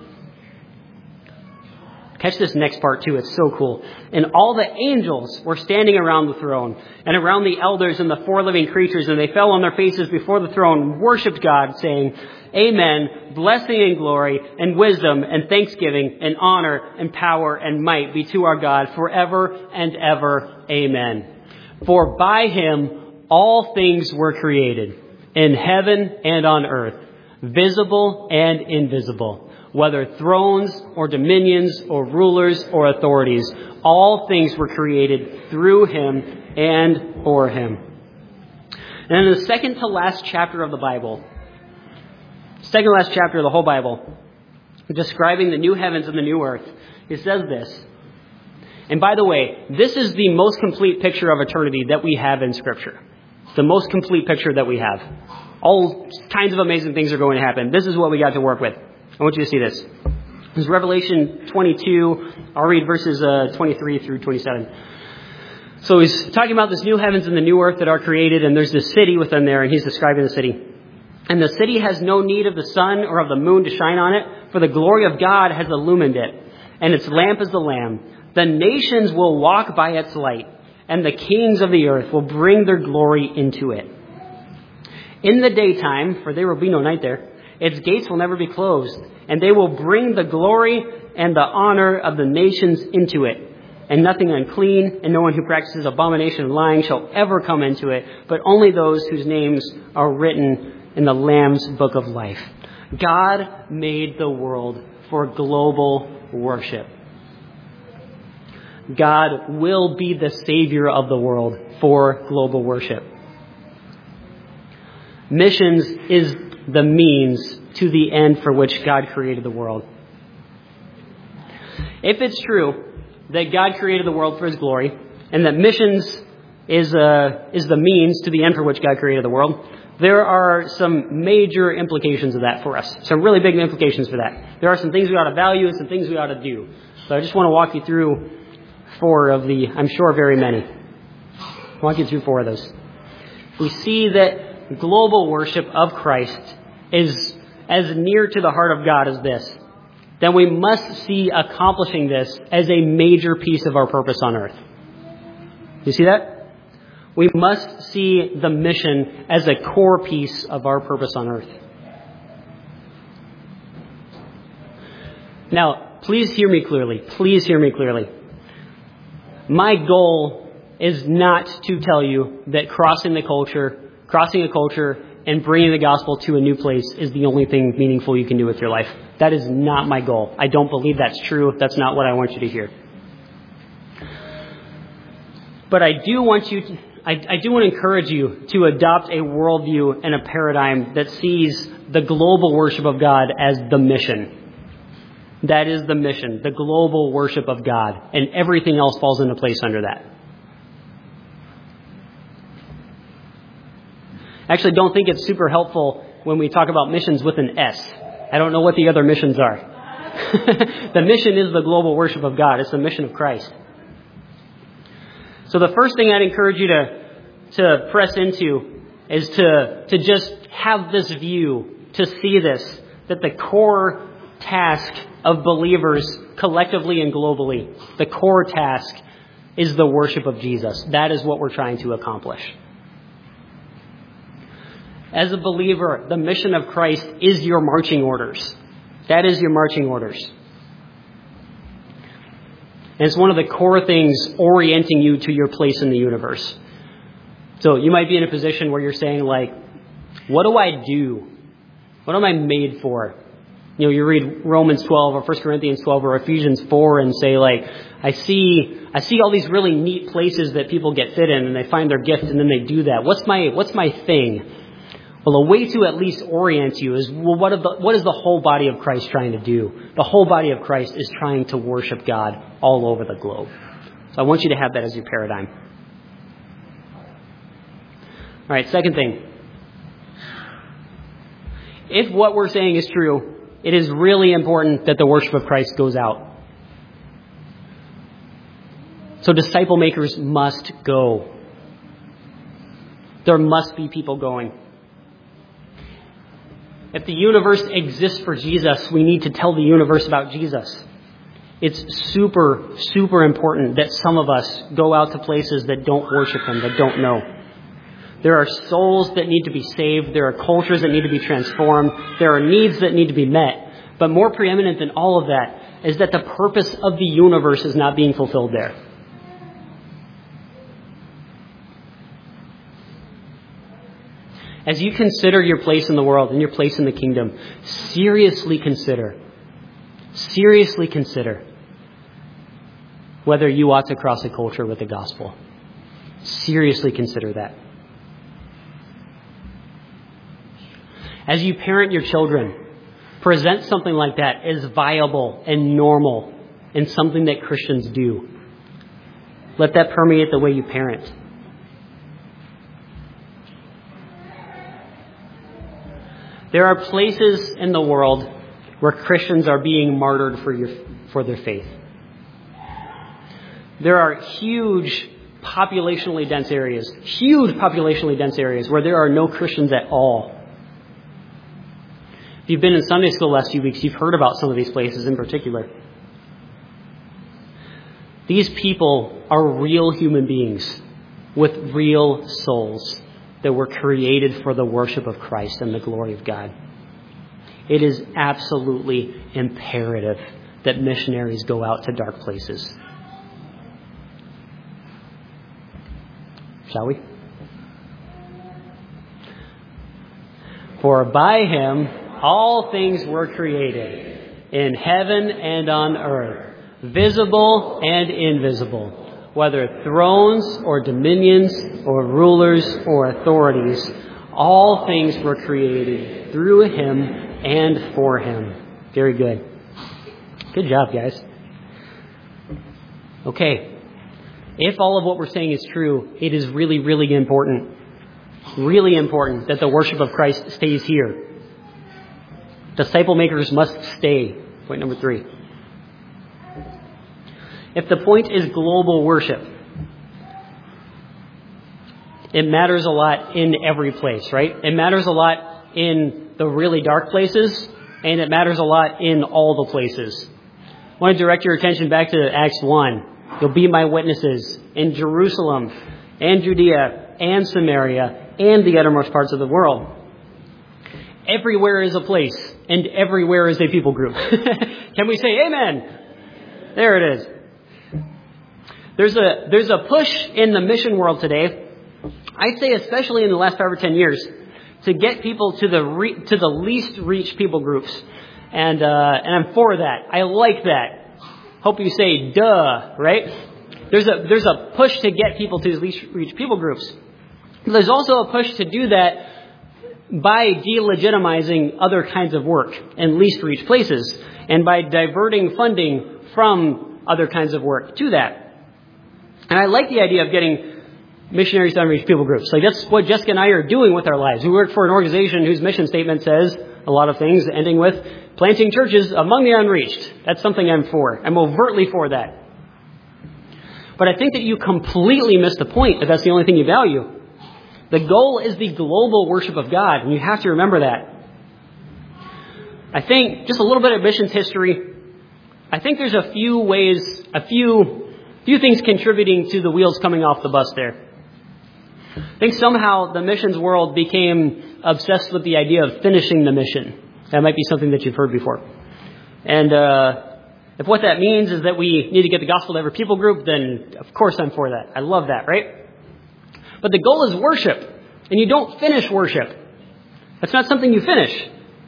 Catch this next part too. It's so cool. And all the angels were standing around the throne and around the elders and the four living creatures, and they fell on their faces before the throne, worshipped God, saying, Amen, blessing and glory and wisdom and thanksgiving and honor and power and might be to our God forever and ever. Amen. For by him all things were created, in heaven and on earth, visible and invisible, whether thrones or dominions or rulers or authorities. All things were created through him and for him. And in the second to last chapter of the Bible, second to last chapter of the whole Bible, describing the new heavens and the new earth, it says this. And by the way, this is the most complete picture of eternity that we have in Scripture. The most complete picture that we have. All kinds of amazing things are going to happen. This is what we got to work with. I want you to see this. This is Revelation 22. I'll read verses 23 through 27. So he's talking about this new heavens and the new earth that are created, and there's this city within there, and he's describing the city. And the city has no need of the sun or of the moon to shine on it, for the glory of God has illumined it, and its lamp is the Lamb. The nations will walk by its light, and the kings of the earth will bring their glory into it. In the daytime, for there will be no night there, its gates will never be closed, and they will bring the glory and the honor of the nations into it. And nothing unclean, and no one who practices abomination and lying shall ever come into it, but only those whose names are written in the Lamb's book of life. God made the world for global worship. God will be the Savior of the world for global worship. Missions is the means to the end for which God created the world. If it's true that God created the world for his glory, and that missions is the means to the end for which God created the world, there are some major implications of that for us. Some really big implications for that. There are some things we ought to value and some things we ought to do. So I just want to walk you through 4 of the, I'm sure, very many. I'll walk you through 4 of those. We see that global worship of Christ is as near to the heart of God as this, then we must see accomplishing this as a major piece of our purpose on earth. You see that? We must see the mission as a core piece of our purpose on earth. Now, please hear me clearly. Please hear me clearly. My goal is not to tell you that crossing a culture and bringing the gospel to a new place is the only thing meaningful you can do with your life. That is not my goal. I don't believe that's true. That's not what I want you to hear. But I do want to encourage you to adopt a worldview and a paradigm that sees the global worship of God as the mission. That is the mission, the global worship of God, and everything else falls into place under that. Actually, don't think it's super helpful when we talk about missions with an S. I don't know what the other missions are. The mission is the global worship of God. It's the mission of Christ. So the first thing I'd encourage you to press into is to just have this view, to see this, that the core task of believers collectively and globally, the core task is the worship of Jesus. That is what we're trying to accomplish. As a believer, the mission of Christ is your marching orders. That is your marching orders. And it's one of the core things orienting you to your place in the universe. So you might be in a position where you're saying, like, what do I do? What am I made for? You know, you read Romans 12 or 1 Corinthians 12 or Ephesians 4 and say, like, I see all these really neat places that people get fit in and they find their gift and then they do that. What's my thing? Well, a way to at least orient you is, well, what is the whole body of Christ trying to do? The whole body of Christ is trying to worship God all over the globe. So I want you to have that as your paradigm. All right, second thing. If what we're saying is true, it is really important that the worship of Christ goes out. So disciple makers must go. There must be people going. If the universe exists for Jesus, we need to tell the universe about Jesus. It's super, super important that some of us go out to places that don't worship Him, that don't know. There are souls that need to be saved. There are cultures that need to be transformed. There are needs that need to be met. But more preeminent than all of that is that the purpose of the universe is not being fulfilled there. As you consider your place in the world and your place in the kingdom, seriously consider whether you ought to cross a culture with the gospel. Seriously consider that. As you parent your children, present something like that as viable and normal and something that Christians do. Let that permeate the way you parent. There are places in the world where Christians are being martyred for their faith. There are huge populationally dense areas where there are no Christians at all. If you've been in Sunday school the last few weeks, you've heard about some of these places in particular. These people are real human beings with real souls that were created for the worship of Christ and the glory of God. It is absolutely imperative that missionaries go out to dark places. Shall we? For by Him all things were created, in heaven and on earth, visible and invisible, whether thrones or dominions or rulers or authorities, all things were created through Him and for Him. Very good. Good job, guys. Okay. If all of what we're saying is true, it is really, really important that the worship of Christ stays here. Disciple makers must stay. Point number 3. If the point is global worship, it matters a lot in every place, right? It matters a lot in the really dark places, and it matters a lot in all the places. I want to direct your attention back to Acts 1. You'll be my witnesses in Jerusalem and Judea and Samaria and the uttermost parts of the world. Everywhere is a place, and everywhere is a people group. Can we say amen? There it is. There's a push in the mission world today, I'd say especially in the last 5 or 10 years, to get people to the least reached people groups. And I'm for that. I like that. Hope you say duh, right? There's a push to get people to the least reached people groups. There's also a push to do that by delegitimizing other kinds of work in least reached places and by diverting funding from other kinds of work to that. And I like the idea of getting missionaries to unreached people groups. Like that's what Jessica and I are doing with our lives. We work for an organization whose mission statement says a lot of things, ending with planting churches among the unreached. That's something I'm for. I'm overtly for that. But I think that you completely miss the point if that's the only thing you value. The goal is the global worship of God, and you have to remember that. I think, just a little bit of missions history, I think there's a few ways, a few things contributing to the wheels coming off the bus there. I think somehow the missions world became obsessed with the idea of finishing the mission. That might be something that you've heard before. And if what that means is that we need to get the gospel to every people group, then of course I'm for that. I love that, right? But the goal is worship, and you don't finish worship. That's not something you finish.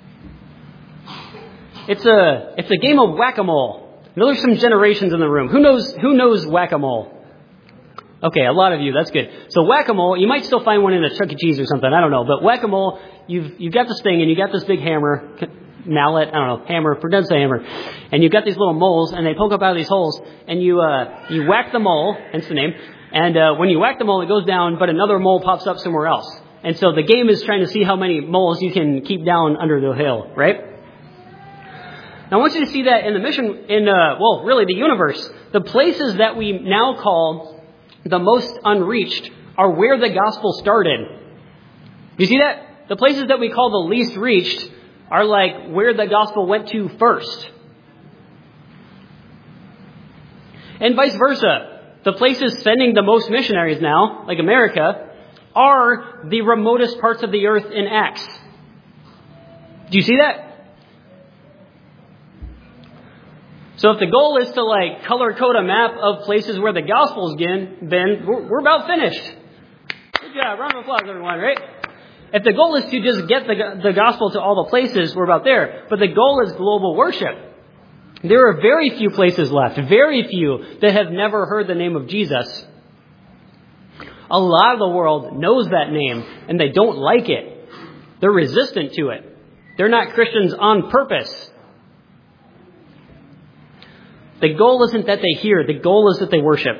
It's a game of whack-a-mole. I know there's some generations in the room. Who knows whack-a-mole? Okay, a lot of you. That's good. So whack-a-mole, you might still find one in a Chuck E. Cheese or something. I don't know. But whack-a-mole, you've got this thing and you got this big hammer, mallet, I don't know, hammer, pretend say hammer. And you've got these little moles and they poke up out of these holes and you whack the mole, hence the name. And when you whack the mole, it goes down, but another mole pops up somewhere else. And so the game is trying to see how many moles you can keep down under the hill, right? Now I want you to see that in the mission, really the universe. The places that we now call the most unreached are where the gospel started. You see that? The places that we call the least reached are like where the gospel went to first. And vice versa. The places sending the most missionaries now, like America, are the remotest parts of the earth in Acts. Do you see that? So if the goal is to color code a map of places where the gospel's been, we're about finished. Good job. Round of applause, everyone, right? If the goal is to just get the gospel to all the places, we're about there. But the goal is global worship. There are very few places left, very few that have never heard the name of Jesus. A lot of the world knows that name, and they don't like it. They're resistant to it. They're not Christians on purpose. The goal isn't that they hear. The goal is that they worship.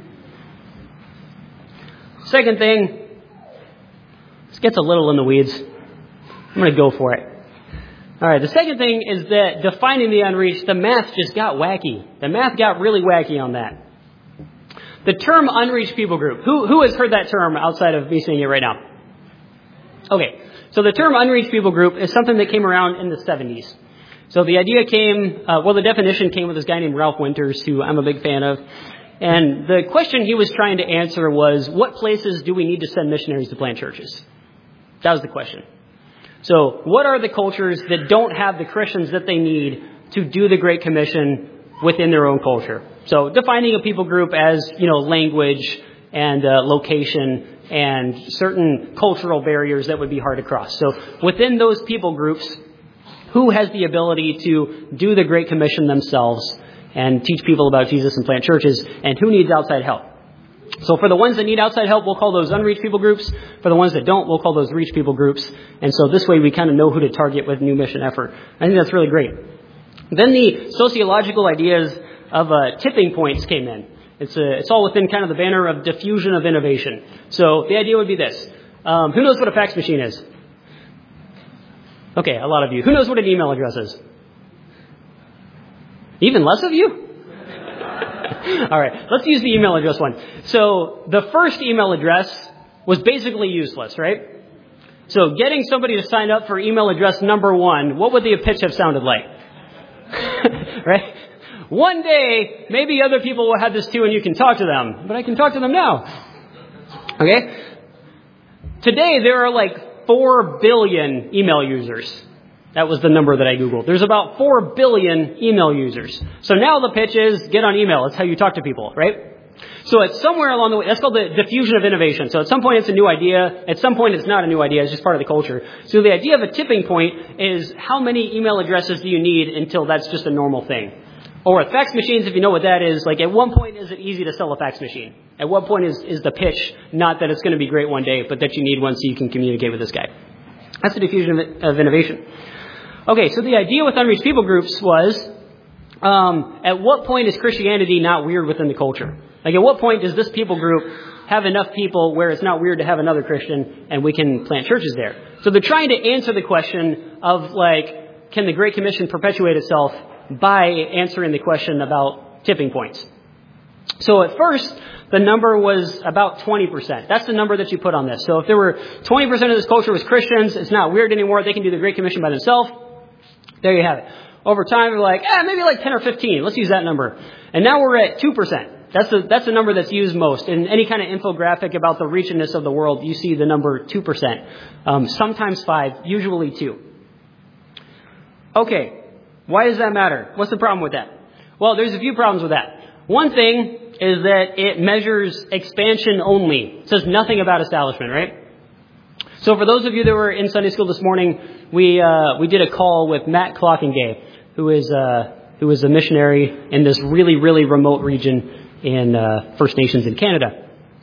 Second thing, this gets a little in the weeds. I'm going to go for it. All right, the second thing is that defining the unreached, the math just got wacky. The math got really wacky on that. The term unreached people group. Who has heard that term outside of me saying it right now? Okay, so the term unreached people group is something that came around in the 70s. So the idea came, the definition came with this guy named Ralph Winters, who I'm a big fan of. And the question he was trying to answer was, what places do we need to send missionaries to plant churches? That was the question. So what are the cultures that don't have the Christians that they need to do the Great Commission within their own culture? So defining a people group as, language and location and certain cultural barriers that would be hard to cross. So within those people groups, who has the ability to do the Great Commission themselves and teach people about Jesus and plant churches, and who needs outside help? So for the ones that need outside help, we'll call those unreached people groups. For the ones that don't, we'll call those reached people groups. And so this way we kind of know who to target with new mission effort. I think that's really great. Then the sociological ideas of tipping points came in. It's all within kind of the banner of diffusion of innovation. So the idea would be this. Who knows what a fax machine is? Okay, a lot of you. Who knows what an email address is? Even less of you? All right, let's use the email address one. So the first email address was basically useless, right? So getting somebody to sign up for email address number 1, what would the pitch have sounded like? Right? One day, maybe other people will have this too and you can talk to them. But I can talk to them now. Okay? Today, there are 4 billion email users. That was the number that I Googled. There's about 4 billion email users. So now the pitch is get on email. It's how you talk to people, right? So it's somewhere along the way. That's called the diffusion of innovation. So at some point it's a new idea. At some point it's not a new idea. It's just part of the culture. So the idea of a tipping point is how many email addresses do you need until that's just a normal thing? Or with fax machines, if you know what that is, at what point is it easy to sell a fax machine? At what point is the pitch not that it's going to be great one day, but that you need one so you can communicate with this guy? That's the diffusion of innovation. Okay, so the idea with unreached people groups was, at what point is Christianity not weird within the culture? At what point does this people group have enough people where it's not weird to have another Christian and we can plant churches there? So they're trying to answer the question of, can the Great Commission perpetuate itself by answering the question about tipping points. So at first, the number was about 20%. That's the number that you put on this. So if there were 20% of this culture was Christians, it's not weird anymore. They can do the Great Commission by themselves. There you have it. Over time, we're maybe 10 or 15. Let's use that number. And now we're at 2%. That's the number that's used most. In any kind of infographic about the reachiness of the world, you see the number 2%. Sometimes 5, usually 2. Okay. Why does that matter? What's the problem with that? Well, there's a few problems with that. One thing is that it measures expansion only. It says nothing about establishment, right? So for those of you that were in Sunday school this morning, we did a call with Matt Clockingay, who is a missionary in this really, really remote region in First Nations in Canada.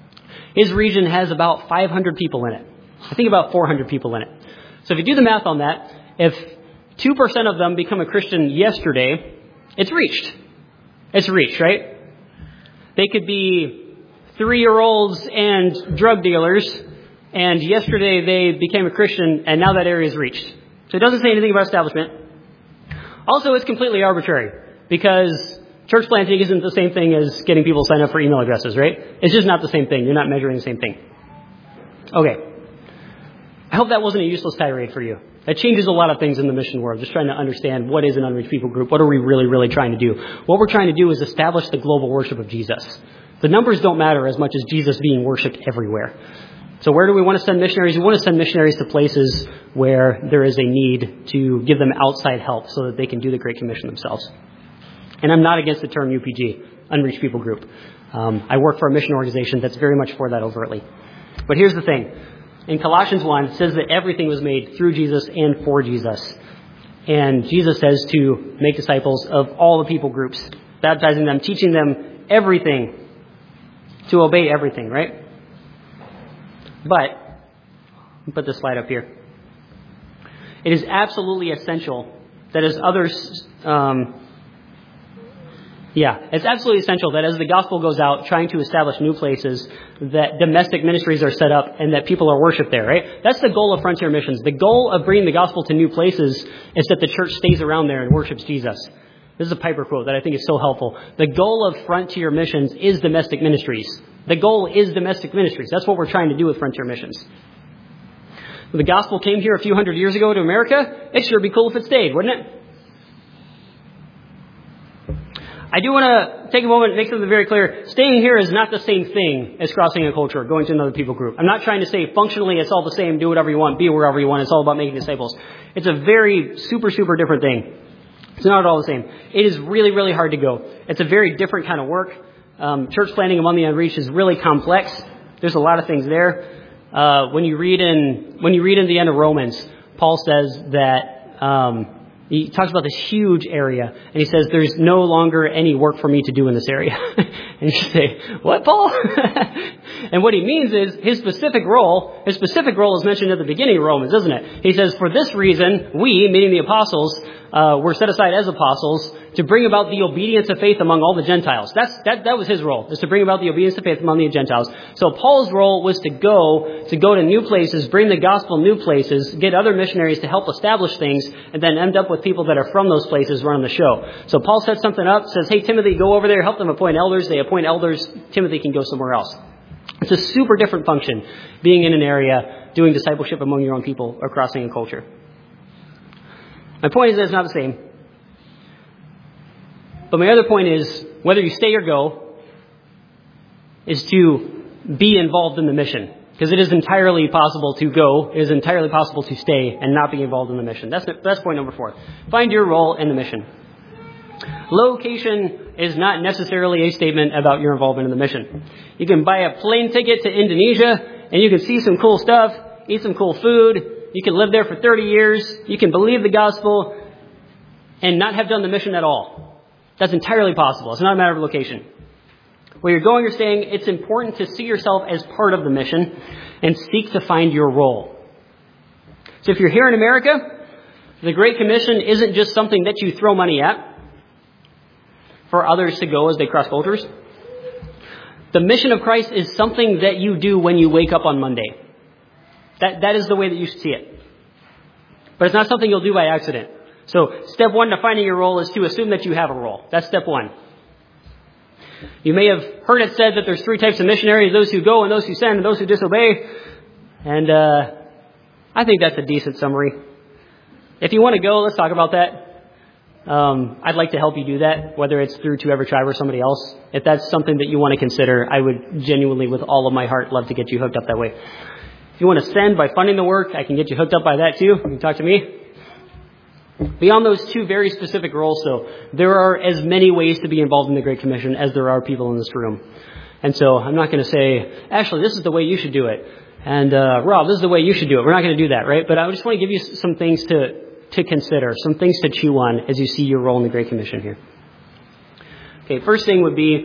His region has about 500 people in it. I think about 400 people in it. So if you do the math on that, if 2% of them become a Christian yesterday, it's reached. It's reached, right? They could be 3-year-olds and drug dealers, and yesterday they became a Christian, and now that area is reached. So it doesn't say anything about establishment. Also, it's completely arbitrary, because church planting isn't the same thing as getting people to sign up for email addresses, right? It's just not the same thing. You're not measuring the same thing. Okay. I hope that wasn't a useless tirade for you. That changes a lot of things in the mission world, just trying to understand what is an unreached people group. What are we really, really trying to do? What we're trying to do is establish the global worship of Jesus. The numbers don't matter as much as Jesus being worshipped everywhere. So where do we want to send missionaries? We want to send missionaries to places where there is a need to give them outside help so that they can do the Great Commission themselves. And I'm not against the term UPG, Unreached People Group. I work for a mission organization that's very much for that overtly. But here's the thing. In Colossians 1, it says that everything was made through Jesus and for Jesus. And Jesus says to make disciples of all the people groups, baptizing them, teaching them everything, to obey everything, right? But, I'll put this slide up here. It is absolutely essential that as others... it's absolutely essential that as the gospel goes out, trying to establish new places, that domestic ministries are set up and that people are worshiped there, right? That's the goal of Frontier Missions. The goal of bringing the gospel to new places is that the church stays around there and worships Jesus. This is a Piper quote that I think is so helpful. The goal of Frontier Missions is domestic ministries. The goal is domestic ministries. That's what we're trying to do with Frontier Missions. When the gospel came here a few hundred years ago to America, it'd sure be cool if it stayed, wouldn't it? I do want to take a moment and make something very clear. Staying here is not the same thing as crossing a culture, going to another people group. I'm not trying to say functionally it's all the same, do whatever you want, be wherever you want. It's all about making disciples. It's a very super different thing. It's not at all the same. It is really, really hard to go. It's a very different kind of work. Church planting among the unreached is really complex. There's a lot of things there. When you read in the end of Romans, Paul says that he talks about this huge area, and he says, there's no longer any work for me to do in this area. And you say, what, Paul? And what he means is his specific role is mentioned at the beginning of Romans, isn't it? He says, for this reason, we, meaning the apostles, were set aside as apostles to bring about the obedience of faith among all the Gentiles. That was his role, is to bring about the obedience of faith among the Gentiles. So Paul's role was to go to new places, bring the gospel new places, get other missionaries to help establish things, and then end up with people that are from those places running the show. So Paul sets something up, says, hey, Timothy, go over there, help them appoint elders. They appoint elders. Timothy can go somewhere else. It's a super different function, being in an area, doing discipleship among your own people, or crossing a culture. My point is that it's not the same. But my other point is, whether you stay or go, is to be involved in the mission. Because it is entirely possible to go, it is entirely possible to stay and not be involved in the mission. That's point number 4. Find your role in the mission. Location is not necessarily a statement about your involvement in the mission. You can buy a plane ticket to Indonesia, and you can see some cool stuff, eat some cool food. You can live there for 30 years. You can believe the gospel and not have done the mission at all. That's entirely possible. It's not a matter of location. Where you're going or staying, it's important to see yourself as part of the mission and seek to find your role. So if you're here in America, the Great Commission isn't just something that you throw money at for others to go as they cross cultures. The mission of Christ is something that you do when you wake up on Monday. That is the way that you should see it. But it's not something you'll do by accident. So step 1 to finding your role is to assume that you have a role. That's step 1. You may have heard it said that there's 3 types of missionaries, those who go and those who send and those who disobey. And I think that's a decent summary. If you want to go, let's talk about that. I'd like to help you do that, whether it's through To Every Tribe or somebody else. If that's something that you want to consider, I would genuinely, with all of my heart, love to get you hooked up that way. If you want to send by funding the work, I can get you hooked up by that too. You can talk to me. Beyond those 2 very specific roles, though, there are as many ways to be involved in the Great Commission as there are people in this room. And so I'm not going to say, Ashley, this is the way you should do it. And Rob, this is the way you should do it. We're not going to do that, right? But I just want to give you some things to consider, some things to chew on as you see your role in the Great Commission here. Okay, first thing would be,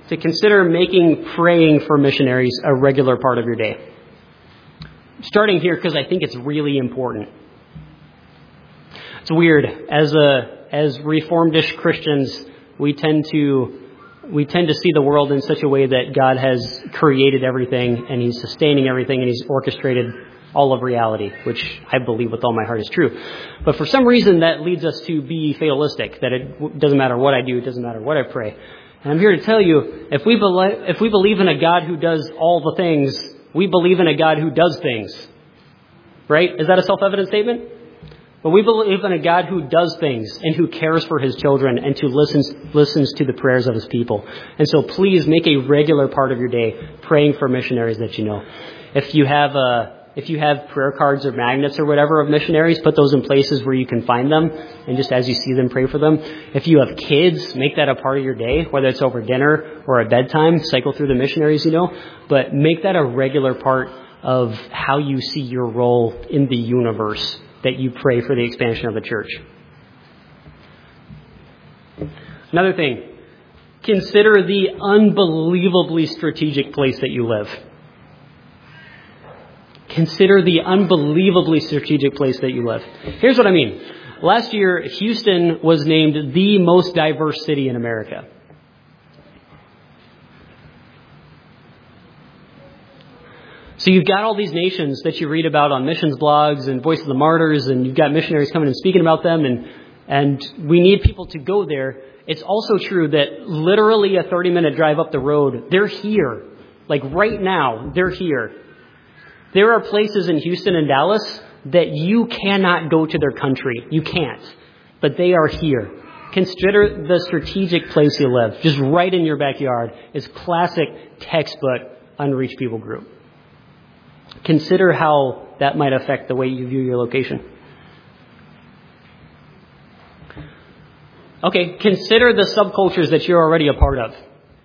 to consider making praying for missionaries a regular part of your day. Starting here because I think it's really important. It's weird. As Reformed-ish Christians, we tend to see the world in such a way that God has created everything and He's sustaining everything and He's orchestrated all of reality, which I believe with all my heart is true. But for some reason that leads us to be fatalistic, that it doesn't matter what I do, it doesn't matter what I pray. And I'm here to tell you, if we believe in a God who does all the things, we believe in a God who does things. Right? Is that a self-evident statement? But we believe in a God who does things and who cares for His children and who listens to the prayers of His people. And so please make a regular part of your day praying for missionaries that you know. If you have prayer cards or magnets or whatever of missionaries, put those in places where you can find them. And just as you see them, pray for them. If you have kids, make that a part of your day, whether it's over dinner or at bedtime. Cycle through the missionaries you know. But make that a regular part of how you see your role in the universe, that you pray for the expansion of the church. Another thing, consider the unbelievably strategic place that you live. Consider the unbelievably strategic place that you live. Here's what I mean. Last year, Houston was named the most diverse city in America. So you've got all these nations that you read about on missions blogs and Voice of the Martyrs, and you've got missionaries coming and speaking about them, and we need people to go there. It's also true that literally a 30-minute drive up the road, they're here. Like right now, they're here. There are places in Houston and Dallas that you cannot go to their country. You can't. But they are here. Consider the strategic place you live. Just right in your backyard is classic textbook unreached people group. Consider how that might affect the way you view your location. Okay, consider the subcultures that you're already a part of.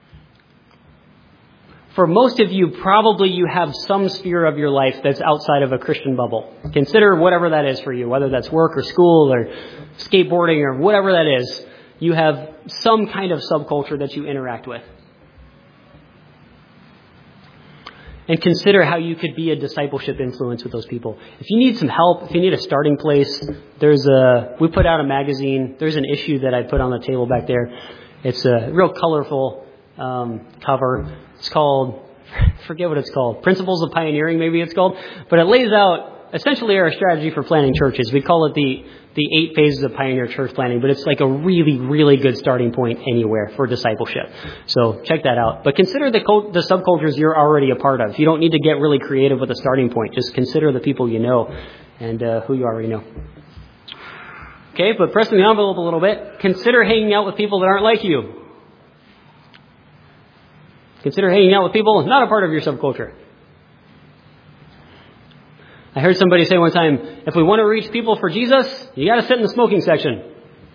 For most of you, probably you have some sphere of your life that's outside of a Christian bubble. Consider whatever that is for you, whether that's work or school or skateboarding or whatever that is. You have some kind of subculture that you interact with. And consider how you could be a discipleship influence with those people. If you need some help, if you need a starting place, we put out a magazine. There's an issue that I put on the table back there. It's a real colorful cover. It's called, I forget what it's called, Principles of Pioneering, maybe it's called. But it lays out essentially our strategy for planning churches. We call it the 8 phases of pioneer church planning, but it's like a really, really good starting point anywhere for discipleship. So check that out. But consider the subcultures you're already a part of. You don't need to get really creative with a starting point. Just consider the people you know and who you already know. Okay, but pressing the envelope a little bit, consider hanging out with people that aren't like you. Consider hanging out with people not a part of your subculture. I heard somebody say one time, if we want to reach people for Jesus, you got to sit in the smoking section.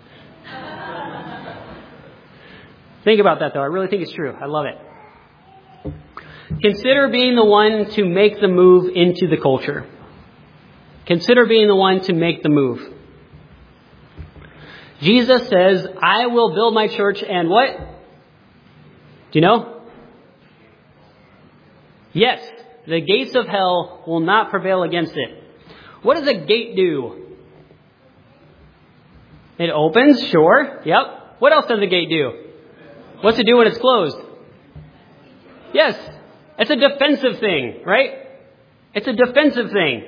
Think about that, though. I really think it's true. I love it. Consider being the one to make the move into the culture. Consider being the one to make the move. Jesus says, I will build my church and what? Do you know? Yes, the gates of hell will not prevail against it. What does a gate do? It opens, sure. Yep. What else does a gate do? What's it do when it's closed? Yes, it's a defensive thing, right? It's a defensive thing.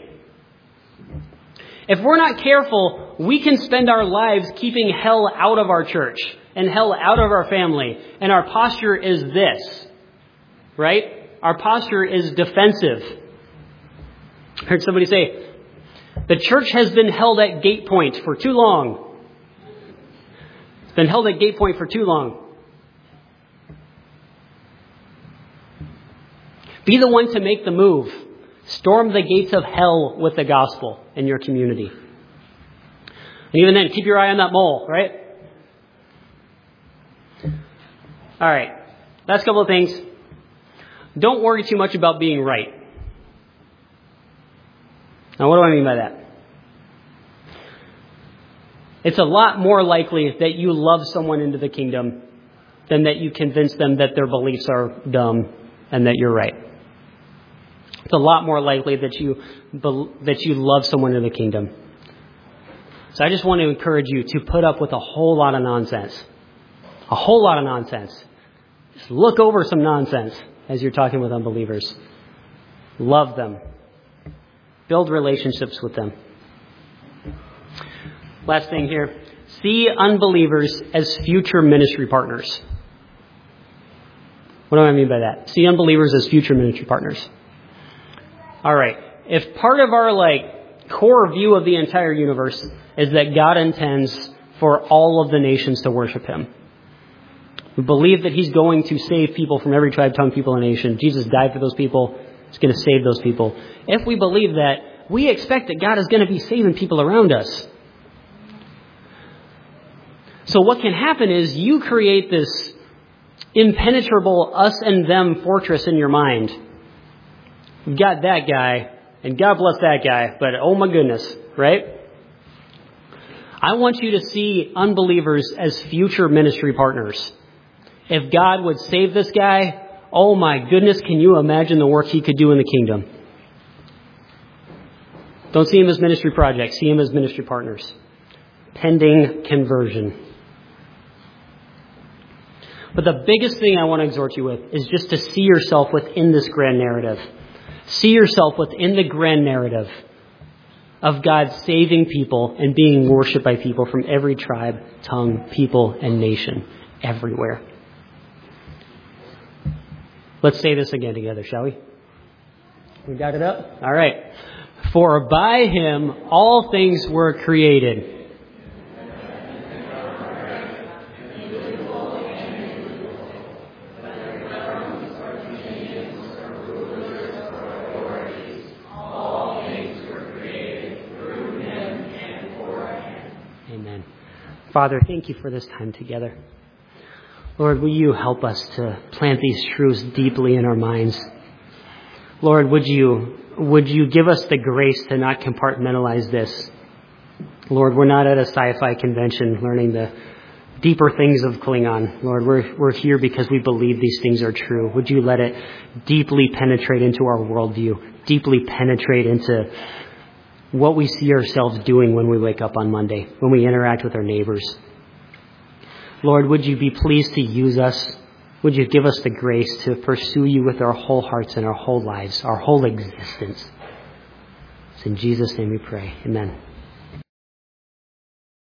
If we're not careful, we can spend our lives keeping hell out of our church and hell out of our family. And our posture is this, right? Our posture is defensive. I heard somebody say, the church has been held at gate point for too long. It's been held at gate point for too long. Be the one to make the move. Storm the gates of hell with the gospel in your community. And even then, keep your eye on that mole, right? All right. Last couple of things. Don't worry too much about being right. Now, what do I mean by that? It's a lot more likely that you love someone into the kingdom than that you convince them that their beliefs are dumb and that you're right. It's a lot more likely that you love someone in the kingdom. So I just want to encourage you to put up with a whole lot of nonsense. A whole lot of nonsense. Just look over some nonsense as you're talking with unbelievers. Love them. Build relationships with them. Last thing here. See unbelievers as future ministry partners. What do I mean by that? See unbelievers as future ministry partners. All right. If part of our core view of the entire universe is that God intends for all of the nations to worship him. We believe that he's going to save people from every tribe, tongue, people, and nation. Jesus died for those people. He's going to save those people. If we believe that, we expect that God is going to be saving people around us. So what can happen is you create this impenetrable us and them fortress in your mind. You've got that guy, and God bless that guy, but oh my goodness, right? I want you to see unbelievers as future ministry partners. If God would save this guy, oh my goodness, can you imagine the work he could do in the kingdom? Don't see him as ministry projects. See him as ministry partners. Pending conversion. But the biggest thing I want to exhort you with is just to see yourself within this grand narrative. See yourself within the grand narrative of God saving people and being worshipped by people from every tribe, tongue, people, and nation, everywhere. Let's say this again together, shall we? We got it up? All right. For by him all things were created. Amen. Father, thank you for this time together. Lord, will you help us to plant these truths deeply in our minds? Lord, would you give us the grace to not compartmentalize this? Lord, we're not at a sci-fi convention learning the deeper things of Klingon. Lord, we're here because we believe these things are true. Would you let it deeply penetrate into our worldview, deeply penetrate into what we see ourselves doing when we wake up on Monday, when we interact with our neighbors. Lord, would you be pleased to use us? Would you give us the grace to pursue you with our whole hearts and our whole lives, our whole existence? It's in Jesus' name we pray. Amen.